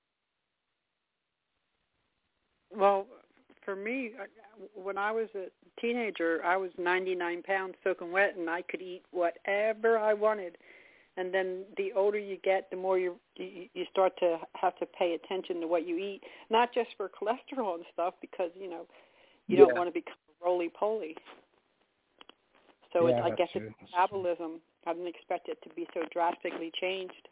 Speaker 6: Well, for me, when I was a teenager, I was ninety-nine pounds soaking wet, and I could eat whatever I wanted. And then the older you get, the more you you start to have to pay attention to what you eat, not just for cholesterol and stuff, because, you know, you
Speaker 5: Yeah.
Speaker 6: don't want to become roly-poly. So
Speaker 3: Yeah,
Speaker 6: it, I
Speaker 3: that's
Speaker 6: guess
Speaker 3: true.
Speaker 6: it's metabolism. I didn't expect it to be so drastically changed.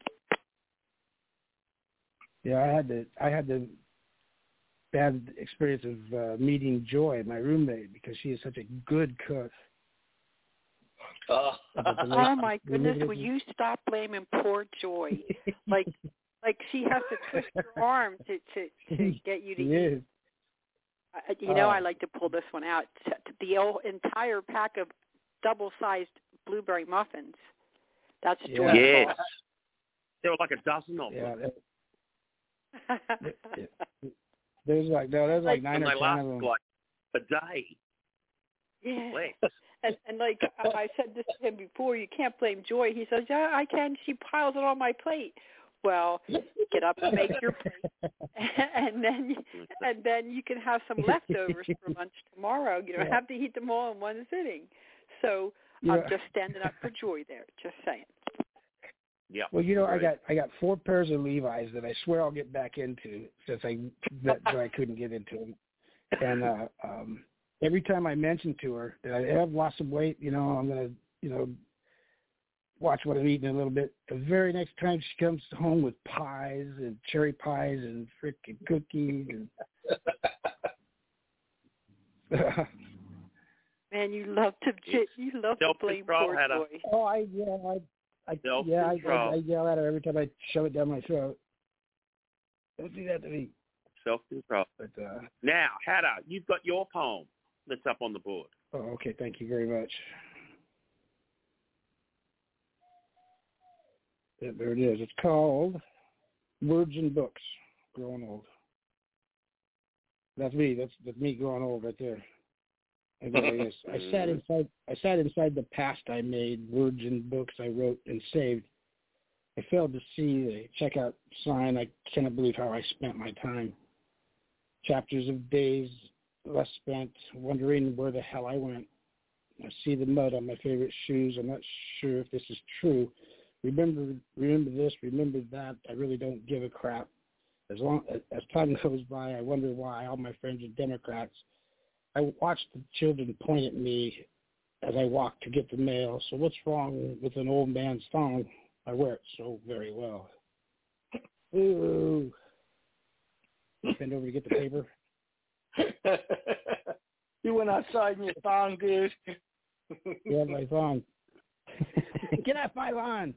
Speaker 3: Yeah, I had the I had the bad experience of uh, meeting Joy, my roommate, because she is such a good cook.
Speaker 5: Uh,
Speaker 6: Oh my goodness! Will you stop blaming poor Joy? Like, like she has to twist her arm to to, to get you to
Speaker 3: She
Speaker 6: eat.
Speaker 3: is.
Speaker 6: Uh, you know,
Speaker 3: Oh.
Speaker 6: I like to pull this one out. T- The whole entire pack of double-sized blueberry muffins. That's
Speaker 3: Yeah.
Speaker 6: Joy's
Speaker 4: Yes.
Speaker 6: fault.
Speaker 4: There were like a dozen of
Speaker 3: Yeah,
Speaker 4: them.
Speaker 3: that, there's like no, there's like nine
Speaker 4: and
Speaker 3: or
Speaker 4: they
Speaker 3: ten
Speaker 4: last
Speaker 3: of them.
Speaker 4: like a day.
Speaker 6: Yeah.
Speaker 4: Less.
Speaker 6: And, and like I I said this to him before, you can't blame Joy. He says, yeah, I can. She piles it on my plate. Well, get up and make your plate, and then and then you can have some leftovers for lunch tomorrow. You don't
Speaker 3: Yeah.
Speaker 6: have to eat them all in one sitting. So
Speaker 3: Yeah.
Speaker 6: I'm just standing up for Joy there. Just saying.
Speaker 4: Yeah.
Speaker 3: Well, you know, I
Speaker 4: Right.
Speaker 3: got I got four pairs of Levi's that I swear I'll get back into since I that, that I couldn't get into them. And uh, um, every time I mention to her that I have lost some weight, you know, I'm gonna, you know, watch what I'm eating a little bit. The very next time she comes home with pies and cherry pies and freaking cookies and.
Speaker 6: Man, you love to you love to blame
Speaker 4: Self-control
Speaker 6: poor
Speaker 4: had a-
Speaker 6: Joy.
Speaker 3: Oh, I yeah, I, I yeah, I, I, I yell at her every time I shove it down my throat. Don't do that to me.
Speaker 4: Self-control.
Speaker 3: But uh,
Speaker 4: Now, Hatter, you've got your poem that's up on the board.
Speaker 3: oh, okay, thank you very much. Yeah, there it is. It's called Words and books, growing old. That's me. That's that's me growing old right there. I, I sat inside. I sat inside the past I made. Words and books I wrote and saved. I failed to see the checkout sign. I cannot believe how I spent my time. Chapters of days less spent, wondering where the hell I went. I see the mud on my favorite shoes. I'm not sure if this is true. Remember, remember this, remember that. I really don't give a crap. As long as time goes by, I wonder why all my friends are Democrats. I watch the children point at me as I walk to get the mail. So what's wrong with an old man's thong? I wear it so very well. Ooh. Bend over to get the paper.
Speaker 5: You went outside in your thong, dude.
Speaker 3: Yeah, my thong. Get off my lawn.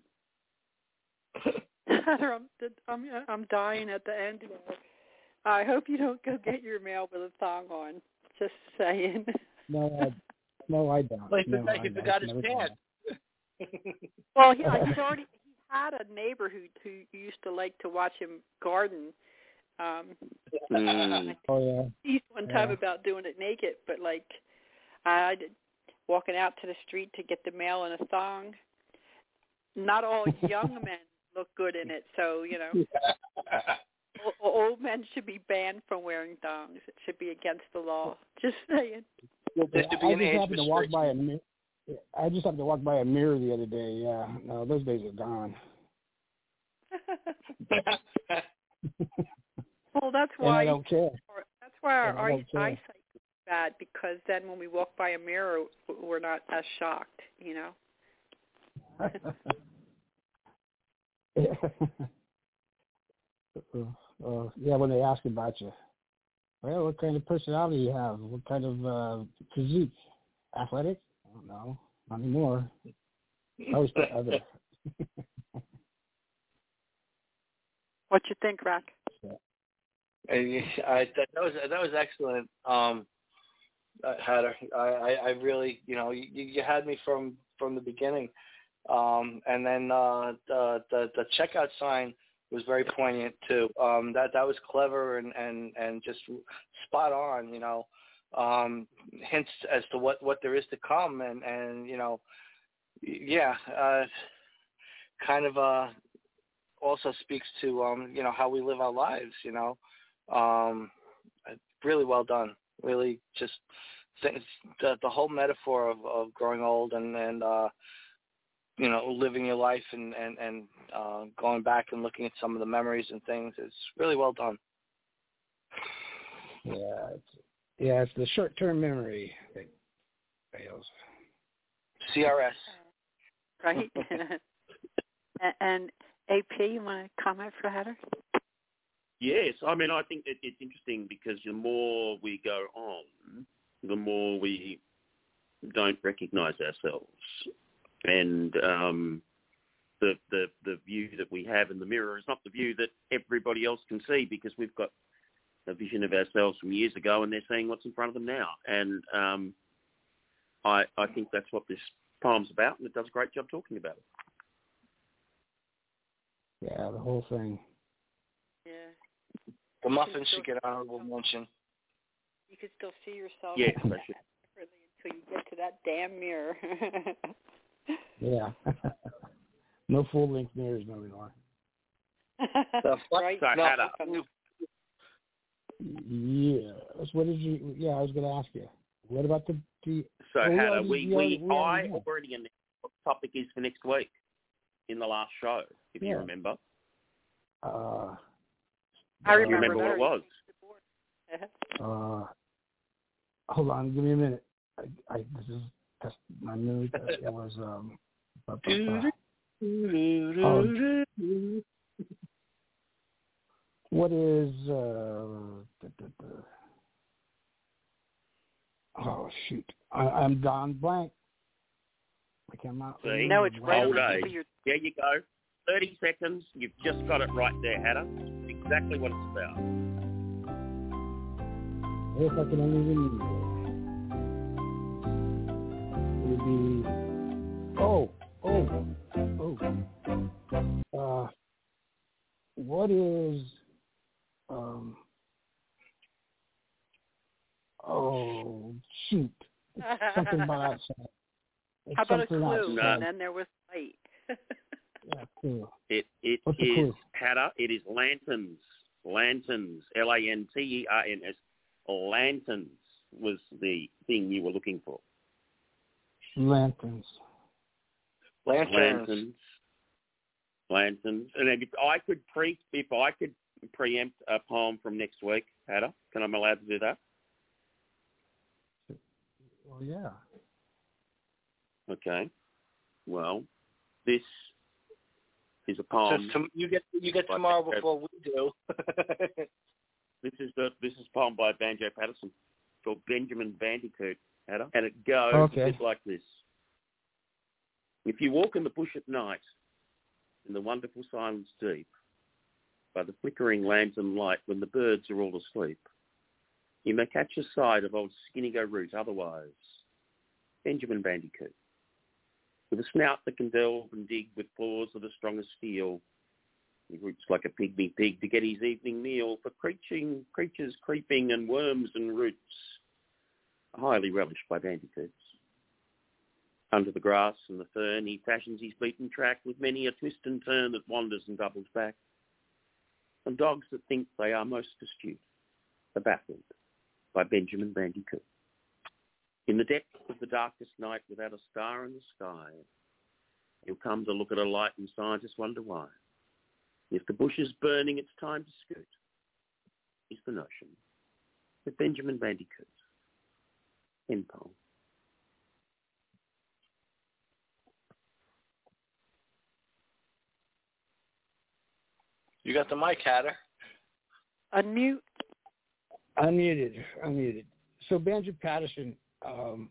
Speaker 6: I'm, I'm, I'm dying at the end there. I hope you don't go get your mail with a thong on. Just saying.
Speaker 3: No, I, no, I don't.
Speaker 5: Like
Speaker 3: no,
Speaker 5: the guy who forgot his pants.
Speaker 6: Well, he, he's already he had a neighbor who who used to like to watch him garden. Um,
Speaker 4: mm.
Speaker 3: Oh yeah.
Speaker 6: He one time
Speaker 3: yeah.
Speaker 6: about doing it naked, but like I did, walking out to the street to get the mail in a thong. Not all young men look good in it, so you know. o- old men should be banned from wearing thongs. It should be against the law. Just saying.
Speaker 5: There should be
Speaker 3: I
Speaker 5: an
Speaker 3: just
Speaker 5: age
Speaker 3: happened to walk by a mirror. I just happened to walk by a mirror the other day. Yeah, no, those days are gone.
Speaker 6: Well, that's
Speaker 3: And
Speaker 6: why
Speaker 3: I don't care.
Speaker 6: That's why our
Speaker 3: I don't care.
Speaker 6: eyesight is bad, because then when we walk by a mirror, we're not as shocked, you know.
Speaker 3: uh, yeah, when they ask about you, well, what kind of personality you have? What kind of uh, physique? Athletic? I don't know. Not anymore. I always put other.
Speaker 6: What you think, Rack?
Speaker 5: I, I, that, that was that was excellent, um, Hatter. I, I, I really, you know, you, you had me from, from the beginning, um, and then uh, the, the the checkout sign was very poignant too. Um, that that was clever and, and, and just spot on. You know, um, hints as to what, what there is to come, and, and you know, yeah, uh, kind of uh, also speaks to um, you know, how we live our lives. You know. Um, really well done. Really, just th- the the whole metaphor of, of growing old and and uh, you know, living your life and and and uh, going back and looking at some of the memories and things. It's really well done.
Speaker 3: Yeah, it's, yeah, it's the short-term memory that fails.
Speaker 5: C R S.
Speaker 6: Right. And A P, you want to comment for Hatter?
Speaker 4: Yes, I mean, I think that it's interesting because the more we go on, the more we don't recognise ourselves, and um, the, the the view that we have in the mirror is not the view that everybody else can see, because we've got a vision of ourselves from years ago, and they're seeing what's in front of them now. And um, I I think that's what this poem's about, and it does a great job talking about it.
Speaker 3: Yeah, the whole thing.
Speaker 6: Yeah.
Speaker 5: The muffins should get honorable mention.
Speaker 6: You could still see yourself
Speaker 4: yeah,
Speaker 6: until you get to that damn mirror.
Speaker 3: Yeah. No full-length mirrors no more.
Speaker 5: The
Speaker 6: right?
Speaker 4: So,
Speaker 5: no,
Speaker 4: Hatter.
Speaker 3: Yeah. What did you? Yeah, I was going to ask you. What about the? the
Speaker 4: So,
Speaker 3: oh,
Speaker 4: Hatter,
Speaker 3: we,
Speaker 4: we,
Speaker 3: we,
Speaker 4: we,
Speaker 3: we
Speaker 4: I
Speaker 3: know.
Speaker 4: already announced what the topic is for next week in the last show, if
Speaker 3: Yeah.
Speaker 4: you remember.
Speaker 3: Uh,
Speaker 6: I
Speaker 4: Do
Speaker 6: remember,
Speaker 4: you remember
Speaker 6: that.
Speaker 4: what it was?
Speaker 3: Uh, hold on, give me a minute. I, I this is test my memory. It was um. Uh, uh, um, what is uh? Da, da, da. Oh shoot! I, I'm gone blank. I cannot.
Speaker 4: See?
Speaker 6: No, it's right on
Speaker 4: Old
Speaker 6: the tip
Speaker 4: age.
Speaker 6: of your.
Speaker 4: There you go. thirty seconds. You've just got it right there, Hatter. Exactly what it's about.
Speaker 3: If I can only remember. It would be. Oh, oh, oh. Uh, what is something about outside. It's
Speaker 6: How about a
Speaker 3: something
Speaker 6: clue?
Speaker 3: outside.
Speaker 6: And then there was light.
Speaker 3: Yeah, clue.
Speaker 4: It it
Speaker 3: What's the
Speaker 4: is
Speaker 3: clue?
Speaker 4: Hatter. It is lanterns. Lanterns. L A N T E R N S. Lanterns was the thing you were looking for.
Speaker 3: Lanterns.
Speaker 5: Lanterns.
Speaker 4: Lanterns. Lanterns. And if I could pre, if I could preempt a poem from next week, Hatter, can I be allowed to do that?
Speaker 3: Well, yeah.
Speaker 4: Okay. Well, this is a poem.
Speaker 5: So to, you get you get tomorrow before we do.
Speaker 4: This is the this is a poem by Banjo Patterson called Benjamin Bandicoot, Hatter, and it goes
Speaker 3: Okay.
Speaker 4: a bit like this. If you walk in the bush at night, in the wonderful silence deep, by the flickering lantern light when the birds are all asleep, you may catch a sight of old Skinny-Go Root, otherwise Benjamin Bandicoot, with a snout that can delve and dig with claws of the strongest steel. He roots like a pygmy pig to get his evening meal, for creating, creatures creeping and worms and roots, highly relished by bandicoots. Under the grass and the fern he fashions his beaten track, with many a twist and turn that wanders and doubles back. And dogs that think they are most astute are baffled by Benjamin Bandicoot. In the depth of the darkest night, without a star in the sky, he'll come to look at a light, and scientists wonder why. If the bush is burning, it's time to scoot, is the notion of Benjamin Bandicoot. End poem.
Speaker 5: You got the mic, Hatter.
Speaker 6: Unmute.
Speaker 3: Unmuted. Unmuted. So Banjo Patterson, um,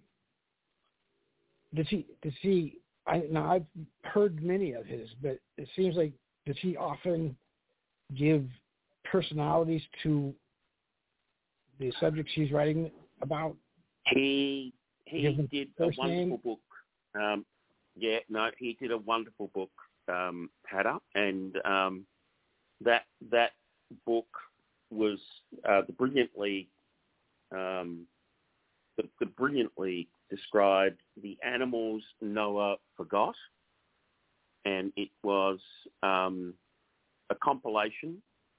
Speaker 3: does he? Does he? I now I've heard many of his, but it seems like does he often give personalities to the subjects he's writing about?
Speaker 4: He he
Speaker 3: Give
Speaker 4: did a
Speaker 3: first
Speaker 4: wonderful
Speaker 3: name?
Speaker 4: book. Um, yeah, no, he did a wonderful book, um, Hatter, and um, that that book was uh, the brilliantly um, the, the brilliantly described the animals Noah forgot, and it was um, a compilation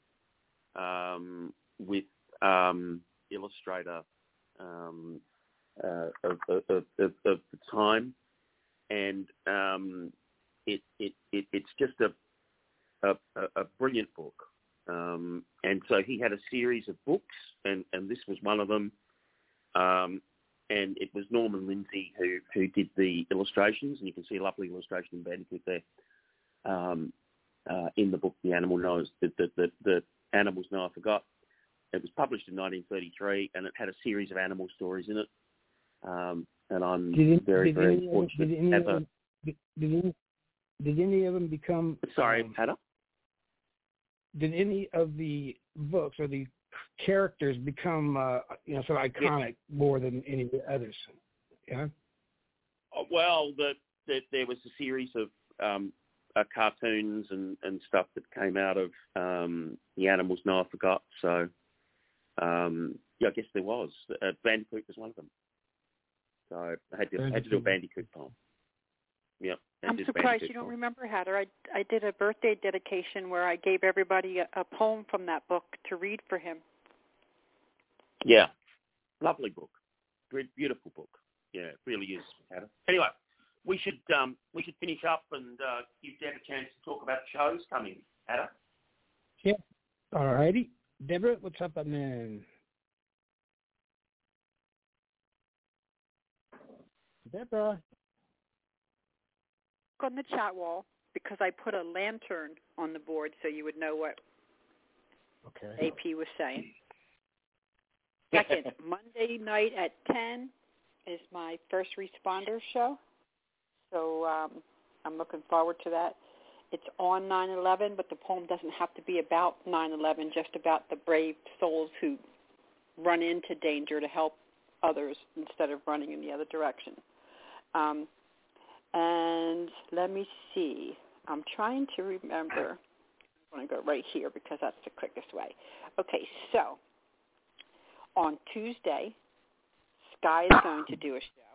Speaker 4: um, with um, illustrator um, uh, of, of, of, of the time, and um, it, it, it it's just a a, a brilliant book. Um, and so he had a series of books, and, and this was one of them. Um, and it was Norman Lindsay who, who did the illustrations, and you can see a lovely illustration in Bandicoot there um, uh, in the book, The Animal Knows, the, the, the, the Animals Noah Forgot. It was published in nineteen thirty-three, and it had a series of animal stories in it. Um, and I'm
Speaker 3: Did,
Speaker 4: very,
Speaker 3: did
Speaker 4: very
Speaker 3: any,
Speaker 4: fortunate
Speaker 3: did any,
Speaker 4: to
Speaker 3: of
Speaker 4: have
Speaker 3: them, did, did, any, did any of them become...
Speaker 4: Sorry,
Speaker 3: um,
Speaker 4: Hatter?
Speaker 3: Did any of the books or the characters become, uh, you know, sort of iconic yeah. more than any of the others? Yeah.
Speaker 4: Oh, well, the, the, there was a series of um, uh, cartoons and, and stuff that came out of um, the animals Noah Forgot. So, um, yeah, I guess there was. Uh, Bandicoot was one of them. So I had to, had to do a Bandicoot poem. Yep.
Speaker 6: I'm surprised you don't remember, Hatter. I, I did a birthday dedication where I gave everybody a, a poem from that book to read for him.
Speaker 4: Yeah. Lovely book. Beautiful book. Yeah, it really is, Hatter. Anyway, we should um, we should finish up and uh, give Deb a chance to talk about shows coming, Hatter.
Speaker 3: Yeah. All righty. Deborah, what's up, man? Deborah.
Speaker 6: On the chat wall, because I put a lantern on the board so you would know what
Speaker 3: okay.
Speaker 6: A P was saying. Second, Monday night at ten is my first responder show. So um, I'm looking forward to that. It's on nine eleven, but the poem doesn't have to be about nine eleven, just about the brave souls who run into danger to help others instead of running in the other direction. Um, and let me see. I'm trying to remember. I'm going to go right here because that's the quickest way. Okay, so on Tuesday, Sky is going to do a show.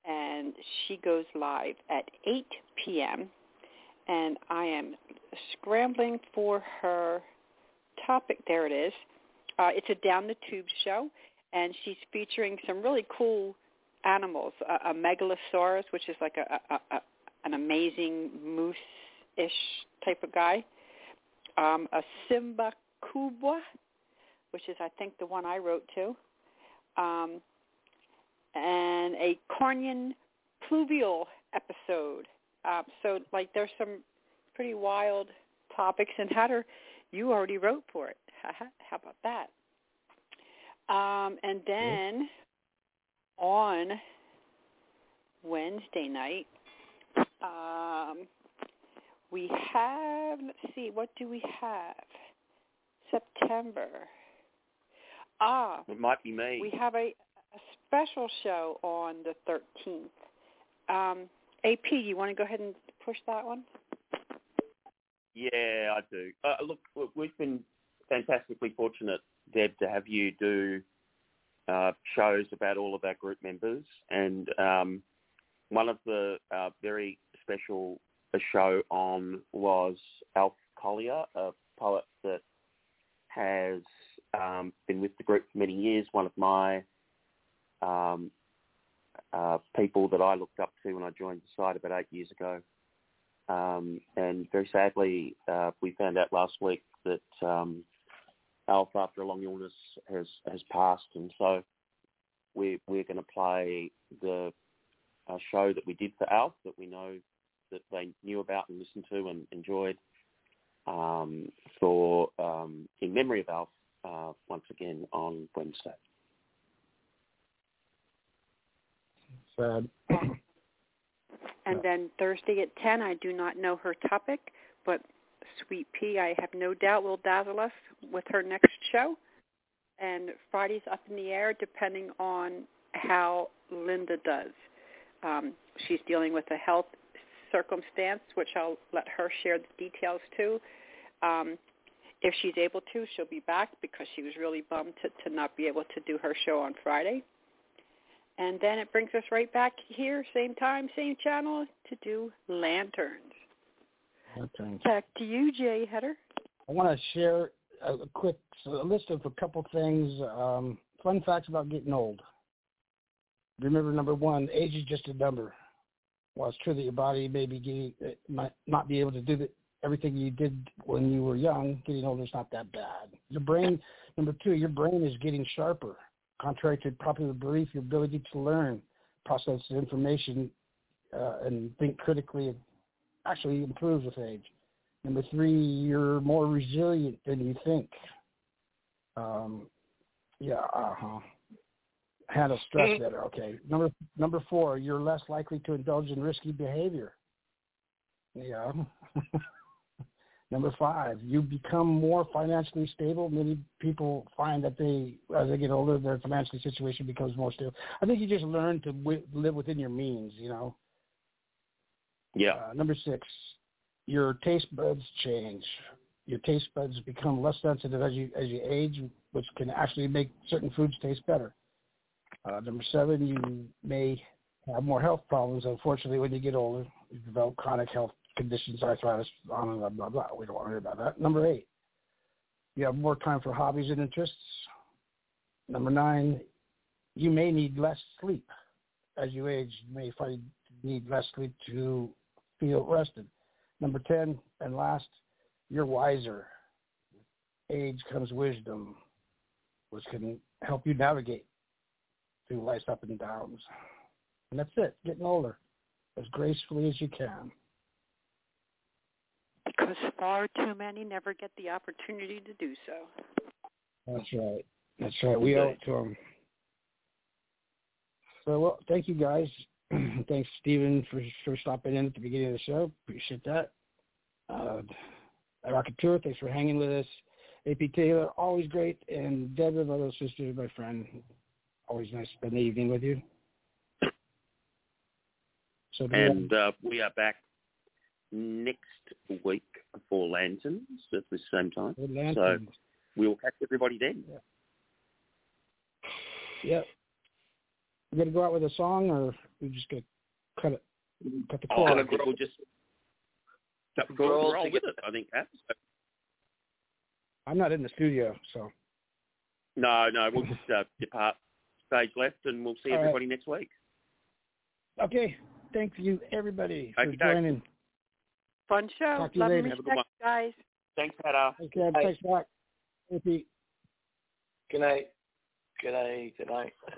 Speaker 6: and she goes live at eight p.m., and I am scrambling for her topic. There it is. Uh, it's a Down the Tube show, and she's featuring some really cool animals, a, a megalosaurus, which is like a, a, a an amazing moose-ish type of guy, um, a Simba Kubwa, which is, I think, the one I wrote too, um, and a Carnian pluvial episode. Uh, so, like, there's some pretty wild topics, and Hatter, you already wrote for it. How about that? Um, and then on Wednesday night, um, we have, let's see, what do we have? September. Ah,
Speaker 4: it might be me.
Speaker 6: We have a, a special show on the thirteenth. Um, A P, do you want to go ahead and push that one?
Speaker 4: Yeah, I do. Uh, look, look, we've been fantastically fortunate, Deb, to have you do uh, shows about all of our group members. And um, one of the uh, very special uh, show on was Alf Collier, a poet that has um, been with the group for many years, one of my um, uh, people that I looked up to when I joined the site about eight years ago. Um, and very sadly, uh, we found out last week that um, Alf, after a long illness, has, has passed. And so we're, we're going to play the uh, show that we did for Alf, that we know that they knew about and listened to and enjoyed, um, for um, in memory of Alf, uh, once again on Wednesday.
Speaker 3: Sad.
Speaker 6: And then Thursday at ten, I do not know her topic, but Sweet Pea, I have no doubt, will dazzle us with her next show. And Friday's up in the air depending on how Linda does. Um, she's dealing with a health circumstance, which I'll let her share the details too. Um, if she's able to, she'll be back because she was really bummed to, to not be able to do her show on Friday. And then it brings us right back here, same time, same channel, to do Lanterns.
Speaker 3: Lanterns.
Speaker 6: Back to you, Jay Header.
Speaker 3: I want to share a, a quick a list of a couple things, um, fun facts about getting old. Remember, number one, age is just a number. While it's true that your body may be getting, it might not be able to do the, everything you did when you were young, getting older is not that bad. Your brain, number two, your brain is getting sharper. Contrary to popular belief, your ability to learn, process information, uh, and think critically actually improves with age. Number three, you're more resilient than you think. Um, yeah, uh-huh. Handle stress better, okay. Number number four, you're less likely to indulge in risky behavior. Yeah. Number five, you become more financially stable. Many people find that they, as they get older, their financial situation becomes more stable. I think you just learn to w- live within your means, you know.
Speaker 4: Yeah.
Speaker 3: Uh, number six, your taste buds change. Your taste buds become less sensitive as you as you age, which can actually make certain foods taste better. Uh, number seven, you may have more health problems, unfortunately, when you get older. You develop chronic health conditions, arthritis, on and blah, blah, blah. We don't want to hear about that. Number eight, you have more time for hobbies and interests. Number nine, you may need less sleep. As you age, you may find you need less sleep to feel rested. Number ten, and last, you're wiser. Age comes wisdom, which can help you navigate through life's up and downs. And that's it, getting older as gracefully as you can.
Speaker 6: Because far too many never get the opportunity to do so.
Speaker 3: That's right. That's right. We owe it to them. So, well, thank you, guys. Thanks, Stephen, for, for stopping in at the beginning of the show. Appreciate that. Uh, Rocketeer, thanks for hanging with us. A P Taylor, always great. And Deborah, my little sister, my friend, always nice to spend the evening with you. So,
Speaker 4: and uh, we are back next week for Lanterns at the same time. So we will catch everybody then.
Speaker 3: Yeah. Yep. We got to go out with a song, or we just get cut it, cut the
Speaker 4: Oh,
Speaker 3: cord.
Speaker 4: I think we'll just we'll roll, roll with it. I think that.
Speaker 3: I'm not in the studio, so.
Speaker 4: No, no, we'll just uh, depart stage left, and we'll see
Speaker 3: All
Speaker 4: everybody
Speaker 3: right.
Speaker 4: next week.
Speaker 3: Okay. Thank you, everybody, for
Speaker 4: Okay,
Speaker 3: joining.
Speaker 6: Fun show.
Speaker 3: Talk to you
Speaker 6: Love
Speaker 3: later.
Speaker 6: and
Speaker 4: Have a good
Speaker 6: respect,
Speaker 4: one.
Speaker 6: guys.
Speaker 4: Thanks, Peter.
Speaker 3: Okay, thanks, Mark. Repeat.
Speaker 5: Good night. Good night. Good night.